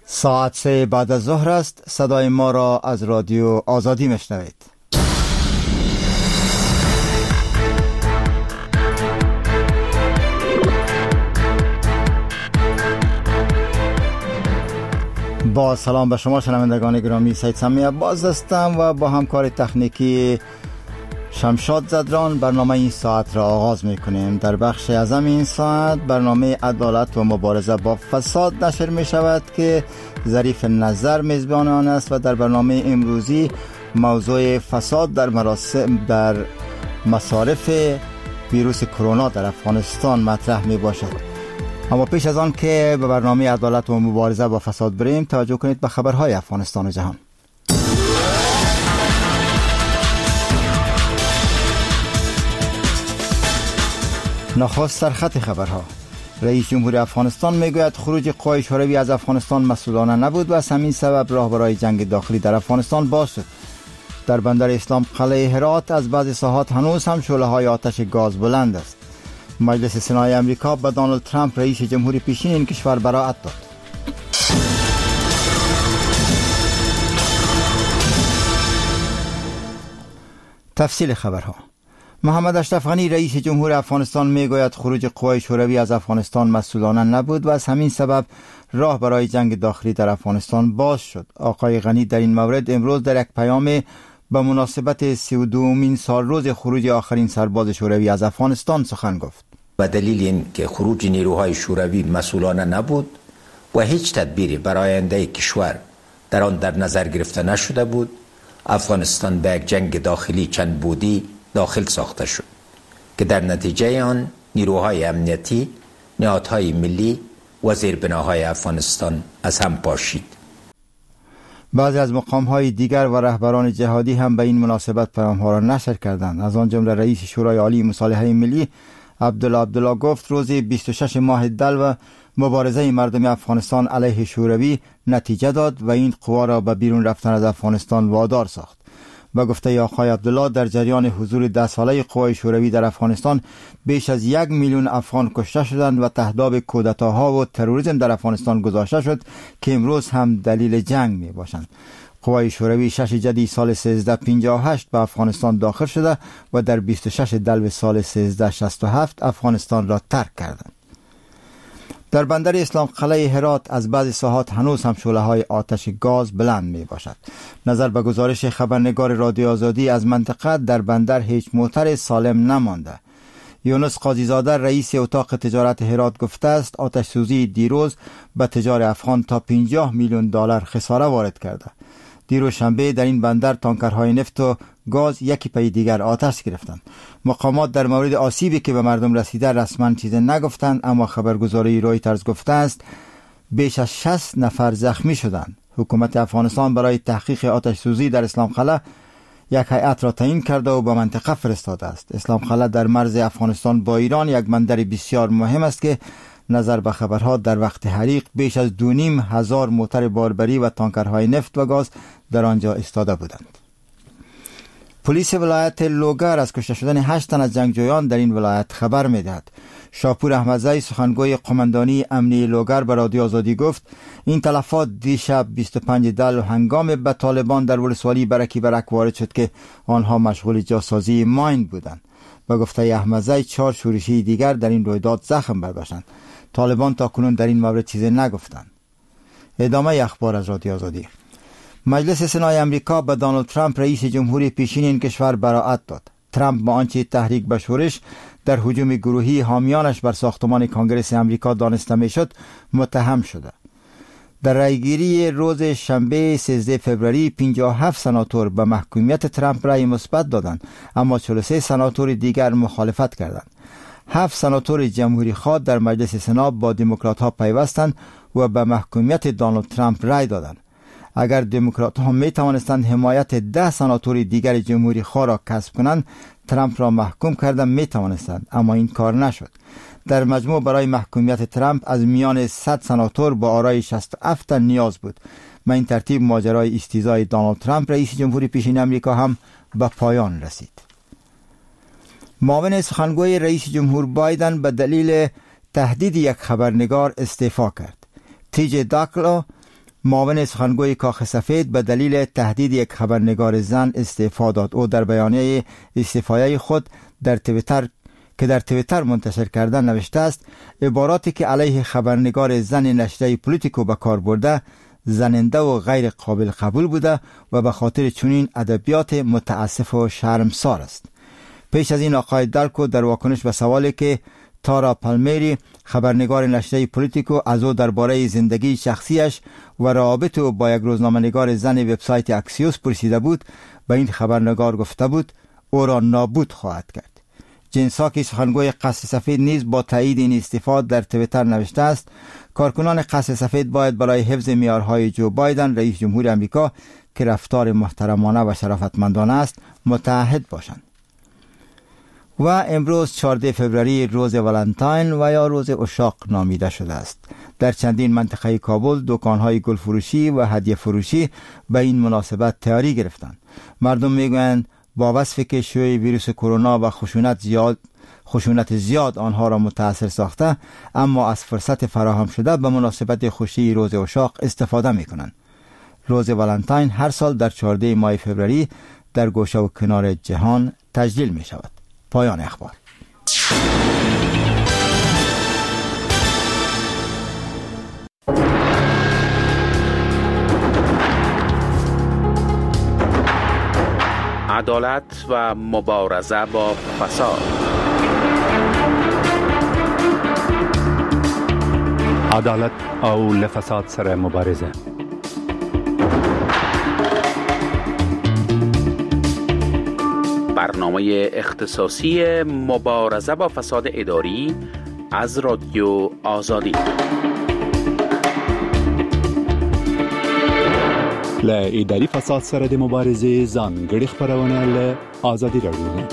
ساعت 3 بعد از ظهر است. صدای ما را از رادیو آزادی میشنوید. با سلام به شما شنوندگان گرامی، سید سمی عباس هستم و با همکار تکنیکی شمشاد زدران برنامه این ساعت را آغاز میکنیم. در بخش اعظم این ساعت برنامه عدالت و مبارزه با فساد نشر می شود که ظریف نظر میزبان آن است و در برنامه امروزی موضوع فساد در مصارف ویروس کرونا در افغانستان مطرح می باشد. اما پیش از آن که به برنامه عدالت و مبارزه با فساد بریم، توجه کنید به خبرهای افغانستان و جهان. نخست سرخط خبرها. رئیس جمهور افغانستان میگوید خروج قوای شوروی از افغانستان مسئولانه نبود و از همین سبب راه برای جنگ داخلی در افغانستان باز شد. در بندر اسلام قلعه هرات از بعضی ساحات هنوز هم شعله‌های آتش گاز بلند است. مجلس سنای امریکا به دونالد ترامپ رئیس جمهور پیشین این کشور براءت داد. تفصیل خبرها. محمد اشرف غنی رئیس جمهور افغانستان میگوید خروج قوای شوروی از افغانستان مسئولانه نبود و از همین سبب راه برای جنگ داخلی در افغانستان باز شد. آقای غنی در این مورد امروز در یک پیام به مناسبت 32مین سالروز خروج آخرین سرباز شوروی از افغانستان سخن گفت. به دلیل این که خروج نیروهای شوروی مسئولانه نبود و هیچ تدبیری برای آینده کشور در آن در نظر گرفته نشده بود، افغانستان به یک جنگ داخلی چند بعدی داخل ساخته شد که در نتیجه آن نیروهای امنیتی، نهادهای ملی و زیربناهای افغانستان از هم پاشید. بعضی از مقام‌های دیگر و رهبران جهادی هم به این مناسبت پیام‌ها را نشر کردند. از آن جمله رئیس شورای عالی مصالحه ملی عبدالله گفت روز 26 ماه دلو مبارزه مردم افغانستان علیه شوروی نتیجه داد و این قوا را به بیرون رفتن از افغانستان وادار ساخت. با گفته آقای عبدالله در جریان حضور 10 ساله قوای شوروی در افغانستان بیش از 1 میلیون افغان کشته شدند و تهداب کودتاها و تروریسم در افغانستان گذاشته شد که امروز هم دلیل جنگ می باشند. قوای شوروی 6 جدی سال 1358 به افغانستان داخل شده و در 26 دلو سال 1367 افغانستان را ترک کردند. در بندر اسلام قلعه هرات از بعضی ساحات هنوز هم شعله‌های آتش گاز بلند می باشد. نظر به گزارش خبرنگار رادیو آزادی از منطقه، در بندر هیچ موتر سالم نمانده. یونس قاضیزاده رئیس اتاق تجارت هرات گفته است آتش سوزی دیروز به تجار افغان تا 50 میلیون دلار خساره وارد کرده. دیروز شنبه در این بندر تانکرهای نفت و گاز یکی پی دیگر آتش گرفتند. مقامات در مورد آسیبی که به مردم رسیده رسما چیزی نگفتند، اما خبرگزاری رویترز گفته است بیش از 60 نفر زخمی شدند. حکومت افغانستان برای تحقیق آتش سوزی در اسلام قلعه یک هیئت را تعیین کرده و به منطقه فرستاده است. اسلام قلعه در مرز افغانستان با ایران یک بندر بسیار مهم است که نظر به خبرها در وقت حریق بیش از 2,500 موتر باربری و تانکرهای نفت و گاز در آنجا ایستاده بودند. پلیس ولایت لوگر از کشته شدن 8 تن از جنگجویان در این ولایت خبر می‌دهد. شاپور احمدزی سخنگوی قماندانی امنی لوگر به رادیو آزادی گفت این تلفات دیشب 25 دلو هنگام به طالبان در ولسوالی برکی برک وارد شد که آنها مشغول جاسازی ماین بودند. به گفته احمدزی 4 شورشی دیگر در این رویداد زخم برداشتند. طالبان تا کنون در این مورد چیزی نگفتند. ادامه اخبار از رادیو آزادی. مجلس سنای امریکا به دونالد ترامپ رئیس جمهور پیشین این کشور براءت داد. ترامپ با آنچه تحریک به شورش در هجوم گروهی حامیانش بر ساختمان کنگره امریکا دانسته میشد متهم شده. در رأیگیری روز شنبه 13 فوریه 57 سناتور به محکومیت ترامپ رأی مثبت دادند، اما 43 سناتور دیگر مخالفت کردند. 7 سناتور جمهوری خواه در مجلس سنا با دموکرات ها پیوستند و به محکومیت دونالد ترامپ رأی دادند. اگر دموکرات ها می توانستند حمایت 10 سناتور دیگر جمهوری خواه را کسب کنند، ترامپ را محکوم کردن می توانستند، اما این کار نشد. در مجموع برای محکومیت ترامپ از میان 100 سناتور با آرای 67 تن نیاز بود. به این ترتیب ماجرای استیضای دونالد ترامپ رئیس جمهور پیشین آمریکا هم به پایان رسید. معاون سخنگوی رئیس جمهور بایدن به دلیل تهدید یک خبرنگار استعفا کرد. TJ داکلو معاون سخنگوی کاخ سفید به دلیل تهدید یک خبرنگار زن استعفا داد. او در بیانیه استعفای خود در توییتر منتشر کردن نوشته است: عباراتی که علیه خبرنگار زن نشریه پولیتیکو به کار برده زننده و غیر قابل قبول بوده و به خاطر چنین ادبیات متاسف و شرمسار است. پیش از این آقای دالکو در واکنش به سوالی که تارا پالمیری خبرنگار نشریه پولیتیکو از او درباره زندگی شخصیش و روابط او با یک روزنامه‌نگار زن وبسایت اکسیوس پرسیده بود، به این خبرنگار گفته بود او را نابود خواهد کرد. جین ساکی سخنگوی قصر سفید نیز با تایید این استعفا در توییتر نوشته است: کارکنان قصر سفید باید برای حفظ معیارهای جو بایدن رئیس جمهور آمریکا که رفتار محترمانه و شرافتمندانه است متعهد باشند. و امروز 14 فوریه روز ولنتاین و یا روز عشاق نامیده شده است. در چندین منطقه کابل دکان‌های گل فروشی و هدیه فروشی به این مناسبت تیاری گرفتند. مردم میگویند با وصفی که شیوع ویروس کرونا و خشونت زیاد آنها را متاثر ساخته، اما از فرصت فراهم شده به مناسبت خوشی روز عشاق استفاده می‌کنند. روز ولنتاین هر سال در 14 ماه فوریه در گوشه و کنار جهان تجلیل می شود. پایان اخبار. عدالت و مبارزه با فساد. عدالت او لفساد سره مبارزه. برنامه اختصاصی مبارزه با فساد اداری از رادیو آزادی. ل اداری فساد سره د مبارزه ځانګړي خبرونه ل آزادی رادیو.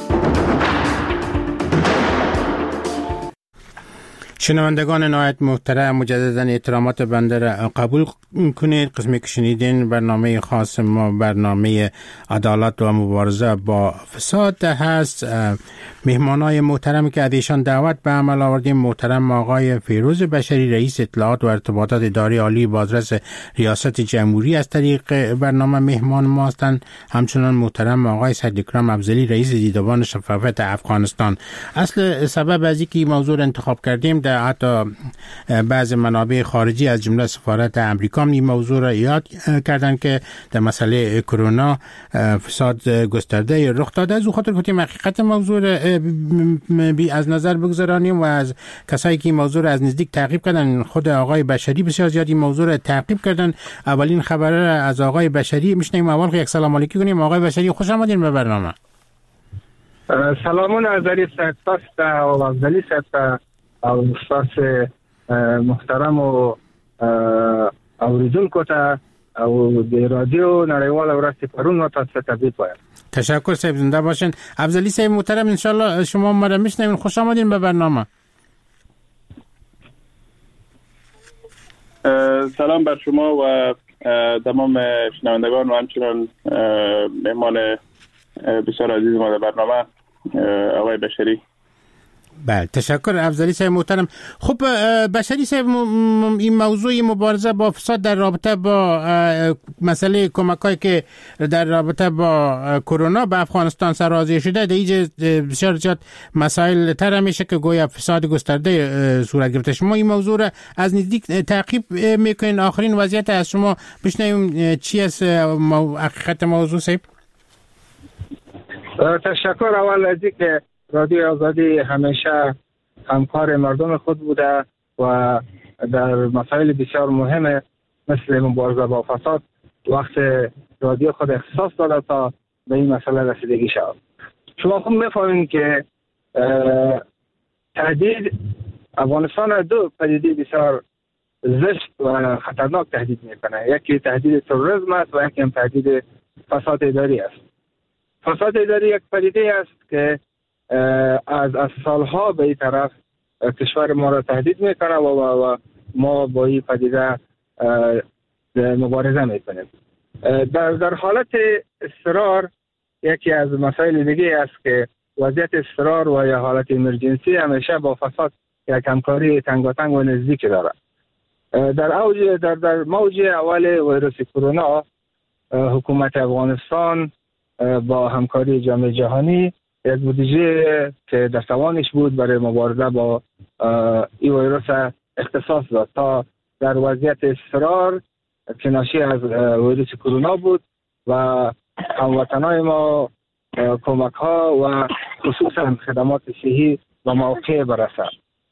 شنوندگان نهایت محترم، مجددا احترامات بنده را قبول کنید. قسمی که شنیدین برنامه خاص ما برنامه عدالت و مبارزه با فساد هست. مهمانای محترمی که از ایشان دعوت به عمل آوردیم: محترم آقای فیروز بشری، رئیس اطلاعات و ارتباطات اداری عالی بازرس ریاست جمهوری از طریق برنامه مهمان ما هستند. همچنان محترم آقای سید اکرم افضلی، رئیس دیدبان شفافیت افغانستان. اصل سبب از اینکه این موضوع را انتخاب کردیم، در حتی بعض منابع خارجی از جمله سفارت امریکا این موضوع را یاد کردن که در مسئله کرونا فساد گسترده رخ داده. از او خاطر گفتیم حقیقت موضوع را از نظر بگذارانیم و از کسایی که این موضوع را از نزدیک تعقیب کردن، خود آقای بشری بسیار زیاد این موضوع را تعقیب کردن. اولین خبر را از آقای بشری میشنیم. اول یک سلام علیکی کنیم. آقای بشری خوش آمدین به برنامه. سلامون از علی سرپاست و افضلی سرپاست او استاد محترم و اوریدونکو ته او د رادیو نړیوال ورځ پرون و تاسو تبریک وایم. تشکر صاحب، زنده باشین. افضلی صاحب محترم، ان شاء الله شما ما را میشنوین. خوش آمدین به برنامه. سلام بر شما و تمام شنوندگان و همچنان مهمان بسیار عزیز ما در برنامه آقای بشری. بله، تشکر افضلی صاحب محترم. خب بشری صاحب، این موضوع مبارزه با فساد در رابطه با مسئله کمک‌هایی که در رابطه با کرونا به افغانستان سرازیر شده، در اینجا بسیار زیاد مسائل تر میشه که گویا فساد گسترده صورت گرفته. شما این موضوع را از نزدیک تعقیب میکنین. آخرین وضعیت از شما بشنویم چی است حقیقت موضوع صاحب؟ تشکر. اول از اینکه رادیو آزادی همیشه همکار مردم خود بوده و در مسائل بسیار مهم مثل مبارزه با فساد وقت رادیو خود اختصاص داده تا به این مسئله رسیدگی شود. شما خود می‌فهمید که تهدید افغانستان دو پدیده بسیار زشت و خطرناک تهدید میکنه. یکی تهدید تروریسم است و یکی تهدید فساد اداری است. فساد اداری یک پدیده است که از سالها به این طرف کشور ما را تهدید میکنه و ما با این پدیده مبارزه میکنیم. در حالت اضطرار یکی از مسائل دیگه است که وضعیت اضطرار و یا حالت امرجنسی همیشه با فساد یک همکاری تنگاتنگ و نزدیک داره. در موج اول ویروس کرونا حکومت افغانستان با همکاری جامعه جهانی یک بودجه که در توانش بود برای مبارزه با این ویروس اختصاص داد تا در وضعیت اضطرار که ناشی از ویروس کرونا بود و هموطنان ما کمک ها و خصوصا خدمات صحی و موقع برسد.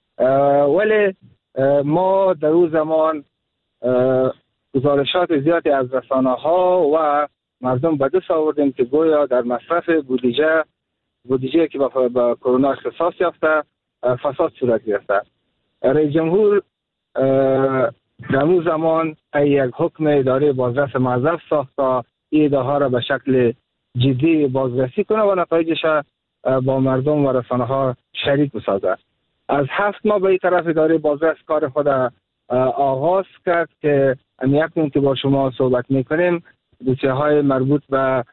ولی ما در اون زمان گزارشات زیادی از رسانه ها و مردم به دست آوردیم که گویا در مصرف بودجه که با کرونا اختصاص یافته فساد صورت گرفته. رئیس جمهور در اون زمان یک حکم اداره بازرس موظف ساخت تا این اداره ها را به شکل جدی بازرسی کنه و نتایجش با مردم و رسانه ها شریک بسازد. از 7 ماه به این طرف اداره بازرس کار خود آغاز کرد که اکنون که با شما صحبت میکنیم دوسیه های مربوط به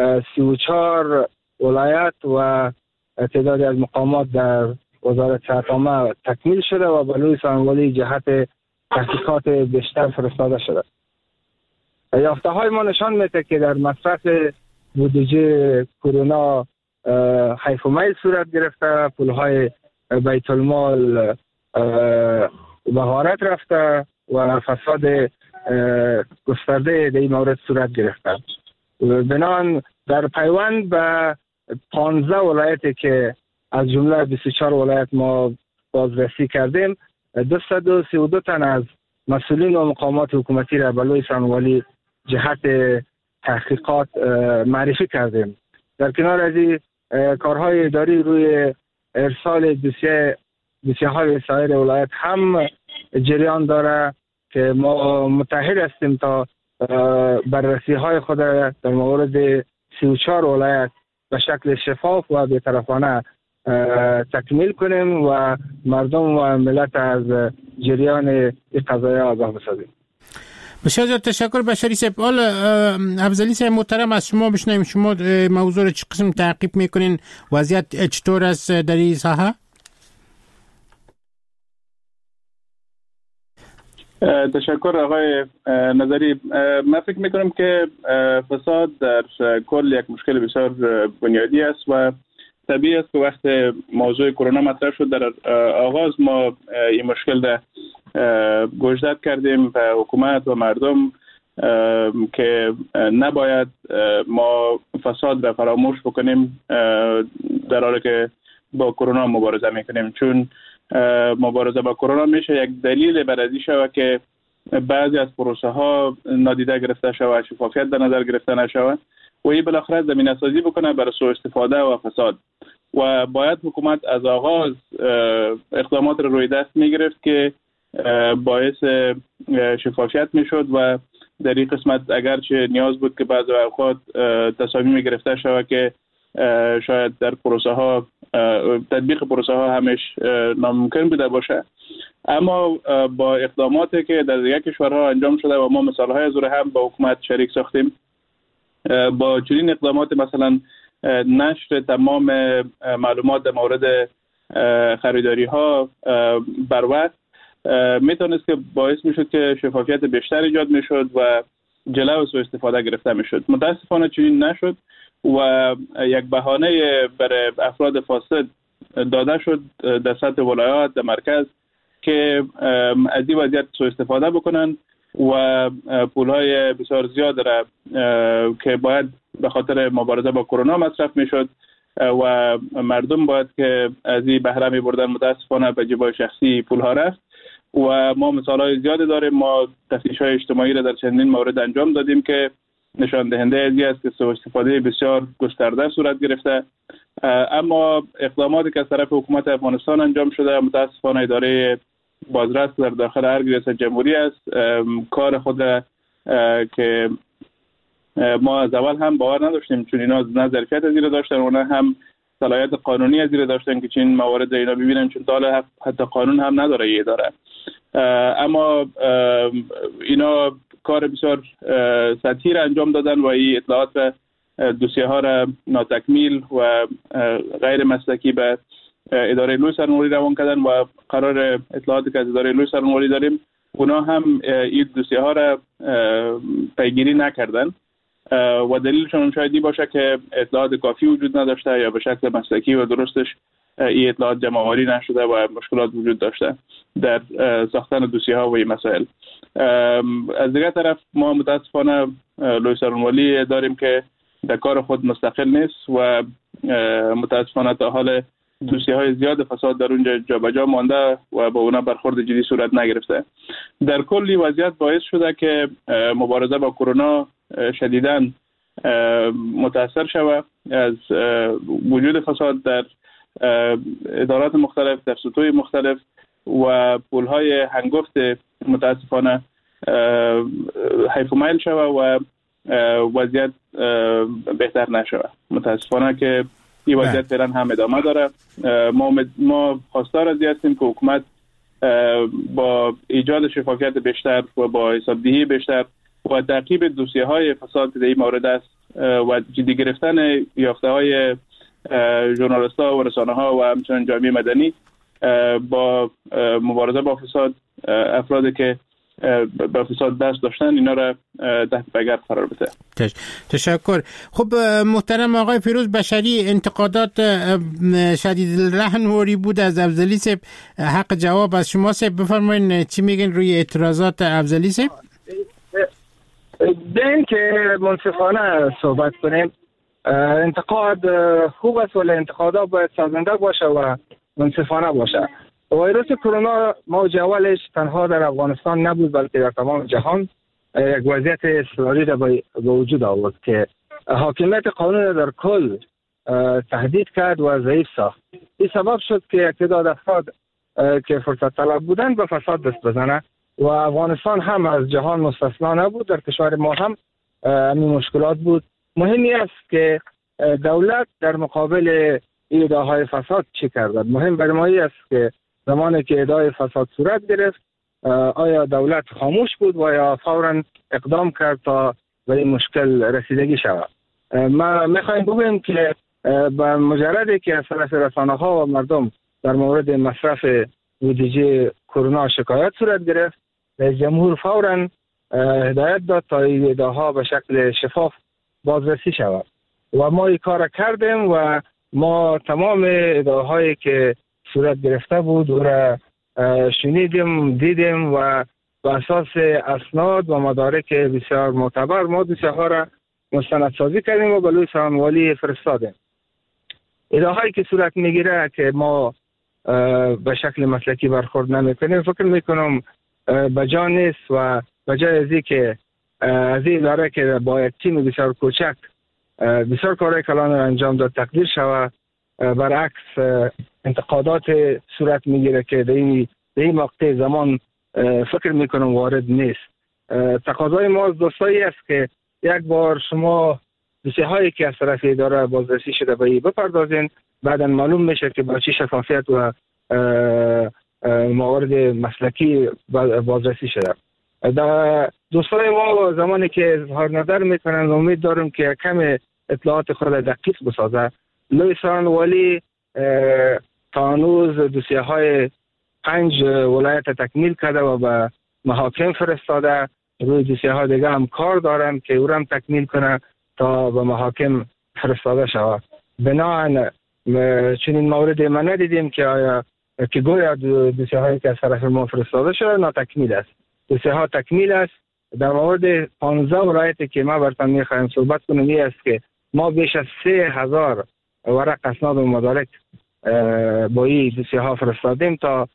34 ولایت و تعدادی از مقامات در وزارت صحت عامه تکمیل شده و به لوی سخنگوی جهت تحقیقات بیشتر فرستاده شده. یافته های ما نشان میده که در مصرف بودجه کرونا حیف و میل صورت گرفته، پولهای بیت المال به غارت رفته و فساد گسترده در این مورد صورت گرفته. بنابراین در پیوند به 15 ولایتی که از جمله 24 ولایت ما بازرسی کردیم، 232 تن از مسئولین و مقامات حکومتی را به لوی سخنگوی جهت تحقیقات معرفی کردیم. در کنار از این کارهای اداری روی ارسال دوسیه های سایر ولایت هم جریان داره که ما متحد هستیم تا بررسی های خود در مورد 34 ولایت به شکل شفاف و بی‌طرفانه تکمیل کنیم و مردم و ملت از جریان این قضایه آگاه بسازیم. بسیار زیاد تشکر بشری صاحب. افضلی صاحب محترم، از شما بشنویم، شما موضوع رو چه قسم تعقیب میکنین؟ وضعیت چطور است در این ساحه؟ تشکر آقای نظری. من فکر میکنم که فساد در کل یک مشکل بسیار بنیادی است و طبیعی است که وقت موضوع کرونا مطرح شد در آغاز ما این مشکل ده گوشزد کردیم به حکومت و مردم که نباید ما فساد را فراموش بکنیم در حالی که با کرونا مبارزه میکنیم، چون مبارزه با کرونا میشه یک دلیل بر از این شود که بعضی از پروسه ها نادیده گرفته شود، شفافیت در نظر گرفته نشود و این بالاخره زمینه سازی بکنه برای سوء استفاده و فساد. و باید حکومت از آغاز اقدامات رو روی دست میگرفت که باعث شفافیت میشد و در این قسمت اگرچه نیاز بود که بعضی اوقات تصامیم گرفته شود که شاید در پروسه ها تطبیق پروسه ها همش ناممکن بوده باشه، اما با اقداماتی که در دیگر کشورها انجام شده و ما مثالهای از هم با حکومت شریک ساختیم، با چنین اقدامات مثلا نشر تمام معلومات در مورد خریداری ها بر وقت میتونست که باعث میشد که شفافیت بیشتر ایجاد میشد و جلو سوء استفاده گرفته میشد. متاسفانه چنین نشد و یک بهانه برای افراد فاسد داده شد در سطح ولایات در مرکز که از این وضعیت سوء استفاده بکنن و پولهای بسیار زیاد را که باید به خاطر مبارزه با کرونا مصرف میشد و مردم باید که از این بهره می بردن، متاسفانه به جیبای شخصی پولها رفت و ما مثالهای زیادی داریم. ما تفتیش‌های اجتماعی را در چندین مورد انجام دادیم که نشان دهنده از این است که سوء استفاده بسیار گسترده صورت گرفته، اما اقداماتی که از طرف حکومت افغانستان انجام شده متاسفانه اداره بازرس در داخل هر ریاست جمهوری است کار خود که ما از اول هم باور نداشتیم، چون اینا نه ظرفیت از این داشتن و نه هم صلاحیت قانونی از این داشتن که چین موارد اینا ببینن، چون تا حتی قانون هم نداره یه اداره. اما اینا کار بسیار سطحی را انجام دادن و این اطلاعات دوسیه ها را ناتکمیل و غیر مسلکی به اداره لوی سرنوردی روان کردن و قرار اطلاعاتی که از اداره لوی سرنوردی داریم اونا هم این دوسیه ها را پیگیری نکردن و دلیلشون شاید این باشه که اطلاعات کافی وجود نداشته یا به شکل مسلکی و درستش این اطلاعات جمع‌آوری نشده و مشکلات وجود داشته در ساختن دوسیه ها و این مسائل. از دیگر طرف ما متاسفانه لوی سارنوالی داریم که در کار خود مستقل نیست و متاسفانه تا حال دوسیه های زیاد فساد در اونجا جابجا مانده و با اونا برخورد جدی صورت نگرفته. در کلی وضعیت باعث شده که مبارزه با کرونا شدیداً متاثر شود از وجود فساد در ادارات مختلف، در سطوح مختلف و پولهای هنگفت متاسفانه حیف و میل شود و وضعیت بهتر نشود. متاسفانه که این وضعیت فعلا هم ادامه داره. ما خواستار از هستیم که حکومت با ایجاد شفافیت بیشتر و با حسابدهی بیشتر و تعقیب دوسیه های فساد در این مورد است و جدی گرفتن یافته های ژورنالیست ها و رسانه ها و همچنین جامعه مدنی با مبارزه با فساد، افرادی که با فساد دست داشتن اینا را تحت پایگرد قرار بده. تشکر. خب محترم آقای فیروز بشری، انتقادات شدید الرهن بود از افضلی صاحب. حق جواب از شما صاحب. بفرمایین چی میگن روی اعتراضات افضلی صاحب؟ بین که منصفانه صحبت کنیم، انتقاد خوب است ولی انتقادات باید سازنده باشه و منصفانه باشه. ویروس کرونا موج اولش تنها در افغانستان نبود بلکه در تمام جهان یک وضعیت اضطراری را به وجود آورد که حاکمیت قانون در کل تهدید کرد و ضعیف ساخت. این سبب شد که یک تعداد افراد که فرصت طلب بودن به فساد دست بزنه و افغانستان هم از جهان مستثنا نبود. در کشور ما هم همین مشکلات بود. مهمی است که دولت در مقابل ایده‌های فساد چی کرد. مهم برای ما است که زمانی که ادعای فساد صورت گرفت آیا دولت خاموش بود و یا فوراً اقدام کرد تا به این مشکل رسیدگی شود. ما میخوایم بگوییم که با مجردی که از طرف رسانه‌ها و مردم در مورد مصرف بودجه کرونا شکایت صورت گرفت، رئیس جمهور فوراً هدایت داد تا ایده‌ها به شکل شفاف بازرسی شود و ما این کار کردیم و ما تمام ادعاهایی که صورت گرفته بود او را شنیدیم، دیدیم و بر اساس اسناد و مدارک بسیار معتبر ما دوسیه‌ها را مستندسازی کردیم و به لوی سارنوالی فرستادیم. ادعاهایی که صورت میگیره که ما به شکل مسلکی برخورد نمیکنیم، فکر میکنم بجا نیست و بجای ازی که از این اداره که با یک تیم بسیار کوچک بسیار کارهای کلان را انجام داد تقدیر شود، برعکس انتقادات صورت میگیره که در این مقطع زمان فکر میکنم وارد نیست. تقاضای ما از دوستایی است که یک بار شما دوسیه هایی که از طرف اداره بازرسی شده به بپردازین، بعدا معلوم میشه که با چه شفافیت و موارد مسلکی بازرسی شده. دوستای ما زمانی که اظهار نظر میکنن امید دارم که کم اطلاعات خود دقیق بسازه. لوی سارنوالی تا هنوز دوسیه های 5 ولایت تکمیل کرده و به محاکم فرستاده. روی دوسیه های دیگه هم کار دارن که او هم تکمیل کنه تا به محاکم فرستاده شود. بنابراین چنین موردی ما ندیدیم که آیا که گویا دوسیه هایی که از طرف ما فرستاده شده ناتکمیل است. دوسیه ها تکمیل است. در مورد 15 ولایتی که ما براتون میخوایم صحبت کنیم این است که ما بیش از 3000 ورق اسناد و مدارک با این دوسیه ها فرستادیم تا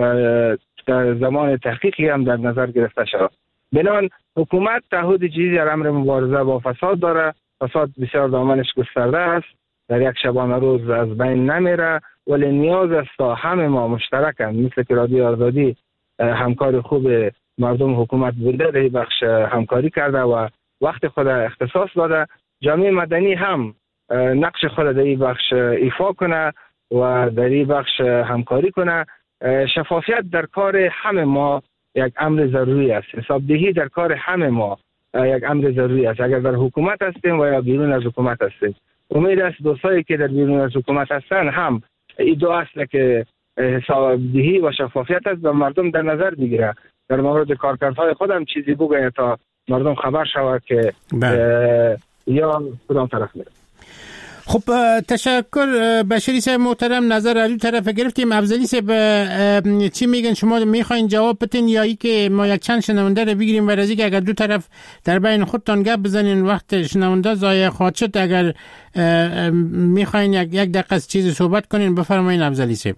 در زمان تحقیقی هم در نظر گرفته شود. بنابراین حکومت تعهد جدی در امر مبارزه با فساد داره. فساد بسیار دامنش گسترده است، در یک شبانه روز از بین نمیره، ولی نیاز است تا همه ما مشترکاً مثل که رادیو آزادی همکار خوب مردم حکومت بوده در این بخش همکاری کرده و وقت خود اختصاص داده. جامعه مدنی هم نقش خود در این بخش ایفا کنه و در این بخش همکاری کنه. شفافیت در کار همه ما یک امر ضروری است. حسابدهی در کار همه ما یک امر ضروری است، اگر در حکومت هستیم و یا بیرون از حکومت هستیم. امید است دوستایی که در بیرون از حکومت هستن هم این دو اصل که حسابدهی و شفافیت است و مردم در نظر بگیره. در مورد کارکردهای خودم چیزی بگه تا مردم خبر شود که یا کدام طرف میره. خب تشکر بشری صاحب محترم. نظر از دو طرف گرفتیم. افضلی صاحب چی میگن؟ شما میخواین جواب بدین یا ای که ما یک چند شنونده رو بگیریم برای اینکه اگر دو طرف در بین خودتان گپ بزنین وقت شنونده ضایع خواهد شد. اگر میخواین یک دقیقه چیزی صحبت کنین بفرمایین افضلی صاحب.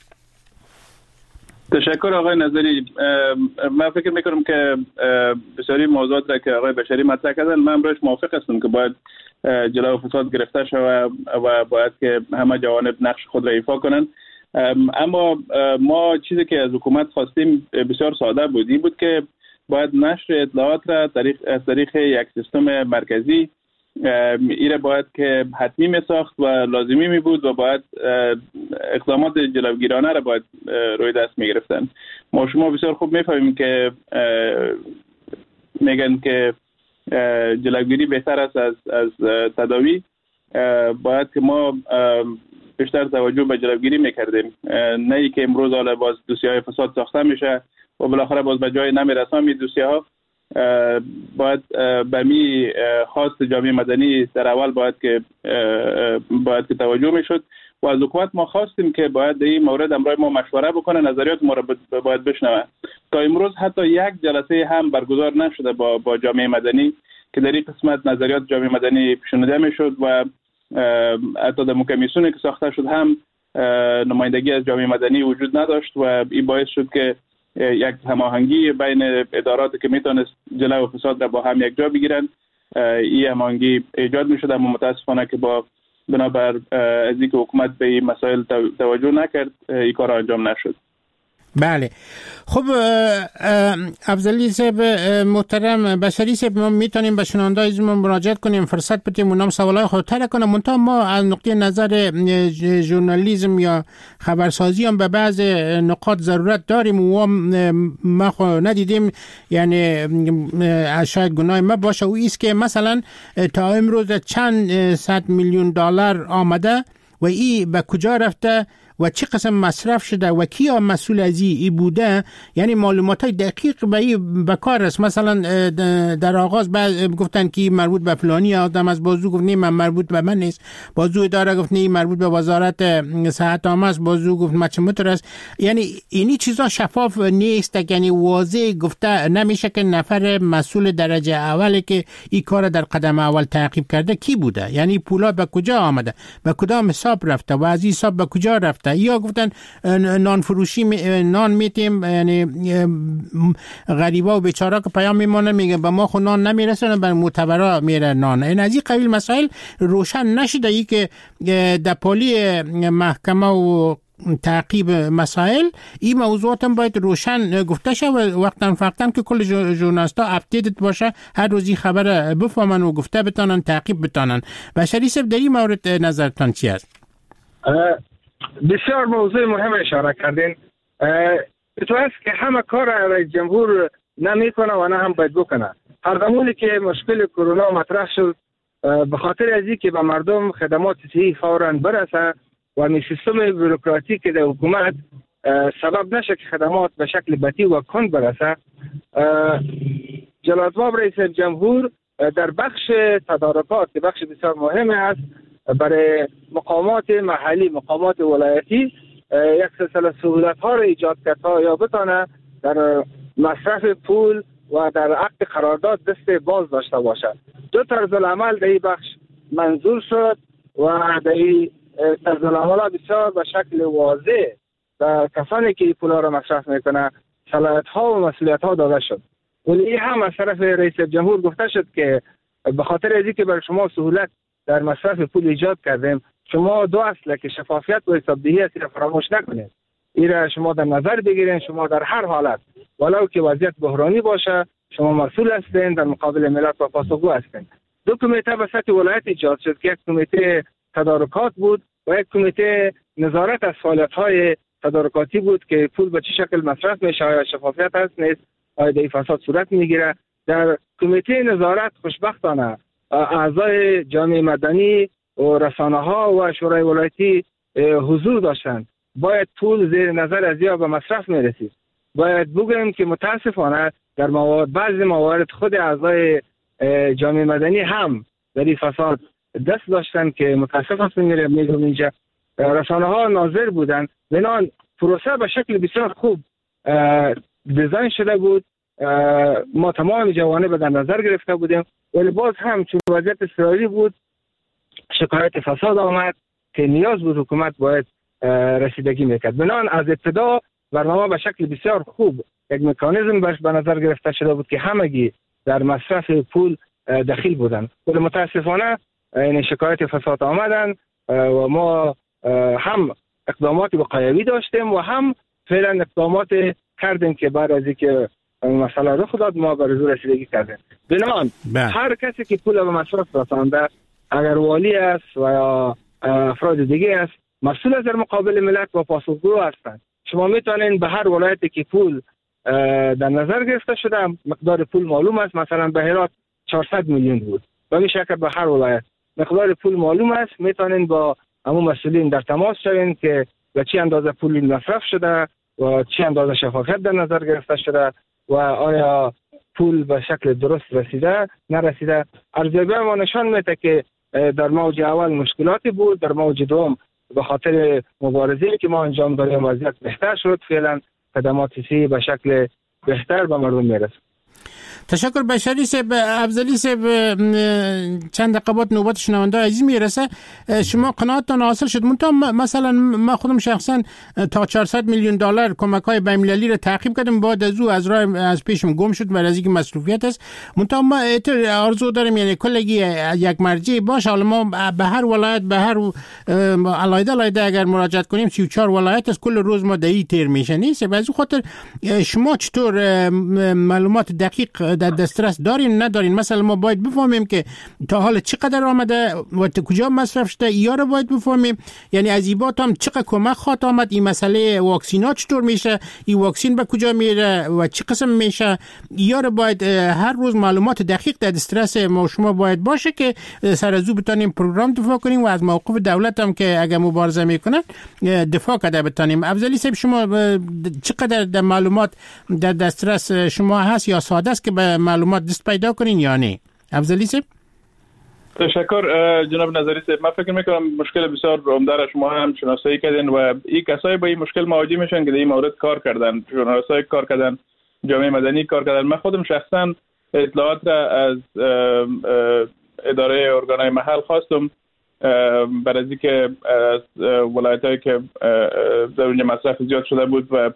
تشکر آقای نظری. من فکر میکنم که بسیاری موضوعات را که آقای بشری مطرح کردن من برایش موافق هستم که باید جلوی فساد گرفته شود و باید که همه جوانب نقش خود را ایفا کنند. اما ما چیزی که از حکومت خواستیم بسیار ساده بود، این بود که باید نشر اطلاعات را از طریق یک سیستم مرکزی ایره باید که حتمی می ساخت و لازمی می بود و باید اقدامات جلوگیرانه را باید روی دست می گرفتن. ما شما بسیار خوب می فهمیم که میگن که جلوگیری بهتر است از تداوی. باید که ما بیشتر توجه به جلوگیری میکردیم، نه ای که امروز حالا باز دوسیه‌های فساد ساخته میشه و بالاخره باز به جای نمیرسه می دوسیه‌ها. باید به می خواست جامعه مدنی در اول باید که توجه میشد و از حکومت ما خواستیم که باید در این مورد امروز ما مشوره بکنه، نظریات ما را باید بشنوه. تا امروز حتی یک جلسه هم برگزار نشده با جامعه مدنی که در این قسمت نظریات جامعه مدنی شنیده میشد و حتی در کمیسیونی که ساخته شد هم نمایندگی از جامعه مدنی وجود نداشت و این باعث شد که یک هماهنگی بین ادارات که میتونست جلوی فساد را با هم یک جا بگیرن این هماهنگی ایجاد میشد، اما متاسفانه که با بنابر از اینکه حکومت به این مسائل توجه نکرد این کار انجام نشد. بله. خب افضلی صاحب محترم، بشری صاحب ما میتونیم به شنونده‌های ما مراجعت کنیم، فرصت بدیم اونام سوالای خود طرح کنم. منتها ما از نقطه نظر ژورنالیسم یا خبرسازی هم به بعض نقاط ضرورت داریم و ما ندیدیم، یعنی شاید گناه ما باشه و ایست که مثلا تا امروز چند صد میلیون دلار آمده و این به کجا رفته و چه قسم مصرف شده و کیا مسئول از این بوده، یعنی معلومات های دقیق به کار است. مثلا در آغاز گفتن که مربوط به فلانی آدم از، بازو گفت نه من مربوط به من نیست، بازو اداره گفت نه مربوط به وزارت صحت عامه است، بازو گفت مچمتر است. یعنی اینی چیزا شفاف نیست، یعنی واضح گفته نمیشه که نفر مسئول درجه اولی که این کار در قدم اول تعقیب کرده کی بوده، یعنی پولا به کجا آمده، به کدام حساب رفته و از این حساب به کجا رفته. یا گفتن نان فروشی نان میتیم، یعنی غریبا و بیچارا که پیام میمونه میگه به ما خود نان نمیرسونه، بر معتبرا میره نان. این از این قبیل مسائل روشن نشده، ای که در پالی محکمه و تعقیب مسائل این موضوعات هم باید روشن گفته شه و وقتاً که کل ژورنالیستا اپدیت باشه، هر روزی خبر بفهمن و گفته بتانن، تعقیب بتانن. بشری صاحب در این مورد نظرتان چی است؟ بسیار موضوع مهم اشاره کردین. تو است که همه کار رئیس جمهور نمیکنه و نه هم باید بکنه. هر زمانی که مشکل کرونا مطرح شد، به خاطر از اینکه به مردم خدمات صحی فوراً برسه و می سیستم بوروکراتیک که در حکومت سبب نشه که خدمات به شکل بطیء و کند برسه، جلال‌آباد رئیس جمهور در بخش تدارکات که بخش بسیار مهم است برای مقامات محلی، مقامات ولایتی، یک سلسله سهولت ها را ایجاد کرد تا یا بتانه در مصرف پول و در عقد قرارداد دست باز داشته باشد. دو طرز العمل در این بخش منظور شد و در این طرز العمل بسیار به شکل واضح به کسانی که این پولا را مصرف میکنه صلاحیت ها و مسئولیت ها داده شد. ولی این هم از طرف رئیس جمهور گفته شد که به خاطر از اینکه برای شما سهولت در مصرف پول ایجاد کردیم، شما دو اصله که شفافیت و حسابدهی است را فراموش نکنید. این را شما در نظر بگیرید. شما در هر حالت ولو که وضعیت بحرانی باشه شما مسئول هستین، در مقابل ملت و پاسخگو هستین. دو کمیته به سطح ولایت ایجاد شد که یک کمیته تدارکات بود و یک کمیته نظارت از فعالیت‌های تدارکاتی بود که پول به چه شکل مصرف میشه، آیا شفافیت هست نیست، آیا در فساد صورت میگیره. در کمیته نظارت خوشبختانه اعضای جامعه مدنی و رسانه ها و شورای ولایتی حضور داشتند. باید پول زیر نظر از یا به مصرف میرسید. باید بگویم که متاسفانه در بعضی موارد خود اعضای جامعه مدنی هم در این فساد دست داشتن که متاسف هستم میگم اینجا رسانه ها ناظر بودن. بنابراین پروسه به شکل بسیار خوب دیزاین شده بود، ما تمام جوانب در نظر گرفته بودیم، ولی باز هم چون وضعیت اضطراری بود شکایت فساد آمد که نیاز بود حکومت باید رسیدگی میکرد. بنابراین از ابتدا برنامه به شکل بسیار خوب یک مکانیزم برش به نظر گرفته شده بود که همگی در مصرف پول دخیل بودن، ولی متاسفانه این شکایت فساد آمدن و ما هم اقدامات وقایوی داشتیم و هم فعلا اقدامات کردیم که بعد از اینکه مسئله رخ داد ما به رضا رسیدگی کردیم. بنابراین هر کسی که پول به مصرف رسانده، اگر والی است و یا افراد دیگه است، مسئول از در مقابل ملت و پاسخگو هستند. شما میتونین به هر ولایتی که پول در نظر گرفته شده، مقدار پول معلوم است، مثلا به هرات 400 میلیون بود، به این شکل به هر ولایت مقدار پول معلوم است، میتونین با همون مسئولین در تماس شوین که به چه اندازه پول مصرف شده و چه اندازه شفافیت در نظر گرفته شده و آیا پول به شکل درست رسیده نرسیده. ارزیابی ما نشان میده که در موج اول مشکلاتی بود، در موج دوم به خاطر مبارزه‌ای که ما انجام دادیم وضعیت بهتر شد. فعلا خدمات سیاسی به شکل بهتر به مردم میرسه. تشکر. بشری صاحب، افضلی صاحب، چند دقیقه بعد نوبت شنونده عزیز میرسه. شما قناعتتان حاصل شد؟ مثلا من خودم شخصا تا 400 میلیون دلار کمک‌های بین‌المللی را تعقیب کردم، بعد از او از پیشم گم شد برای اینکه مسئولیت است. ما آرزو داریم یعنی کلگی یک مرجع باشه. حالا ما به هر ولایت به هر علایده اگر مراجعت کنیم 34 ولایت از کل روز ما دایی تیر میشه نیست. از خاطر شما چطور معلومات دقیق در دسترس دارین ندارین؟ مثلا ما باید بفهمیم که تا حال چقدر آمده و کجا مصرف شده، یا رو باید بفهمیم یعنی از ایبات هم چقدر کمک خواهد آمد، این مسئله واکسینا چطور میشه، این واکسین به کجا میره و چه قسم میشه، یا رو باید هر روز معلومات دقیق در دسترس ما شما باید باشه که سر از او بتونیم پروگرام دفاع کنیم و از موقف دولت هم که اگر مبارزه میکنن دفاع کرده بتونیم. افضلی صاحب، شما چقدر در معلومات در دسترس شما هست یا ساده است که به معلومات دست پیدا کنین یا نه؟ افضلی صاحب. تشکر جناب نظری صاحب. من فکر میکنم مشکل بسیار عمده را شما هم شناسایی کردین و این کسایی با این مشکل مواجه میشن که در این مورد کار کردن، ژورنالیستای کار کردن، جامعه مدنی کار کردن. من خودم شخصا اطلاعات را از اداره ارگانهای محل خواستم برای از اینکه از ولایتایی که در اونجا مصرف زیاد شده بود و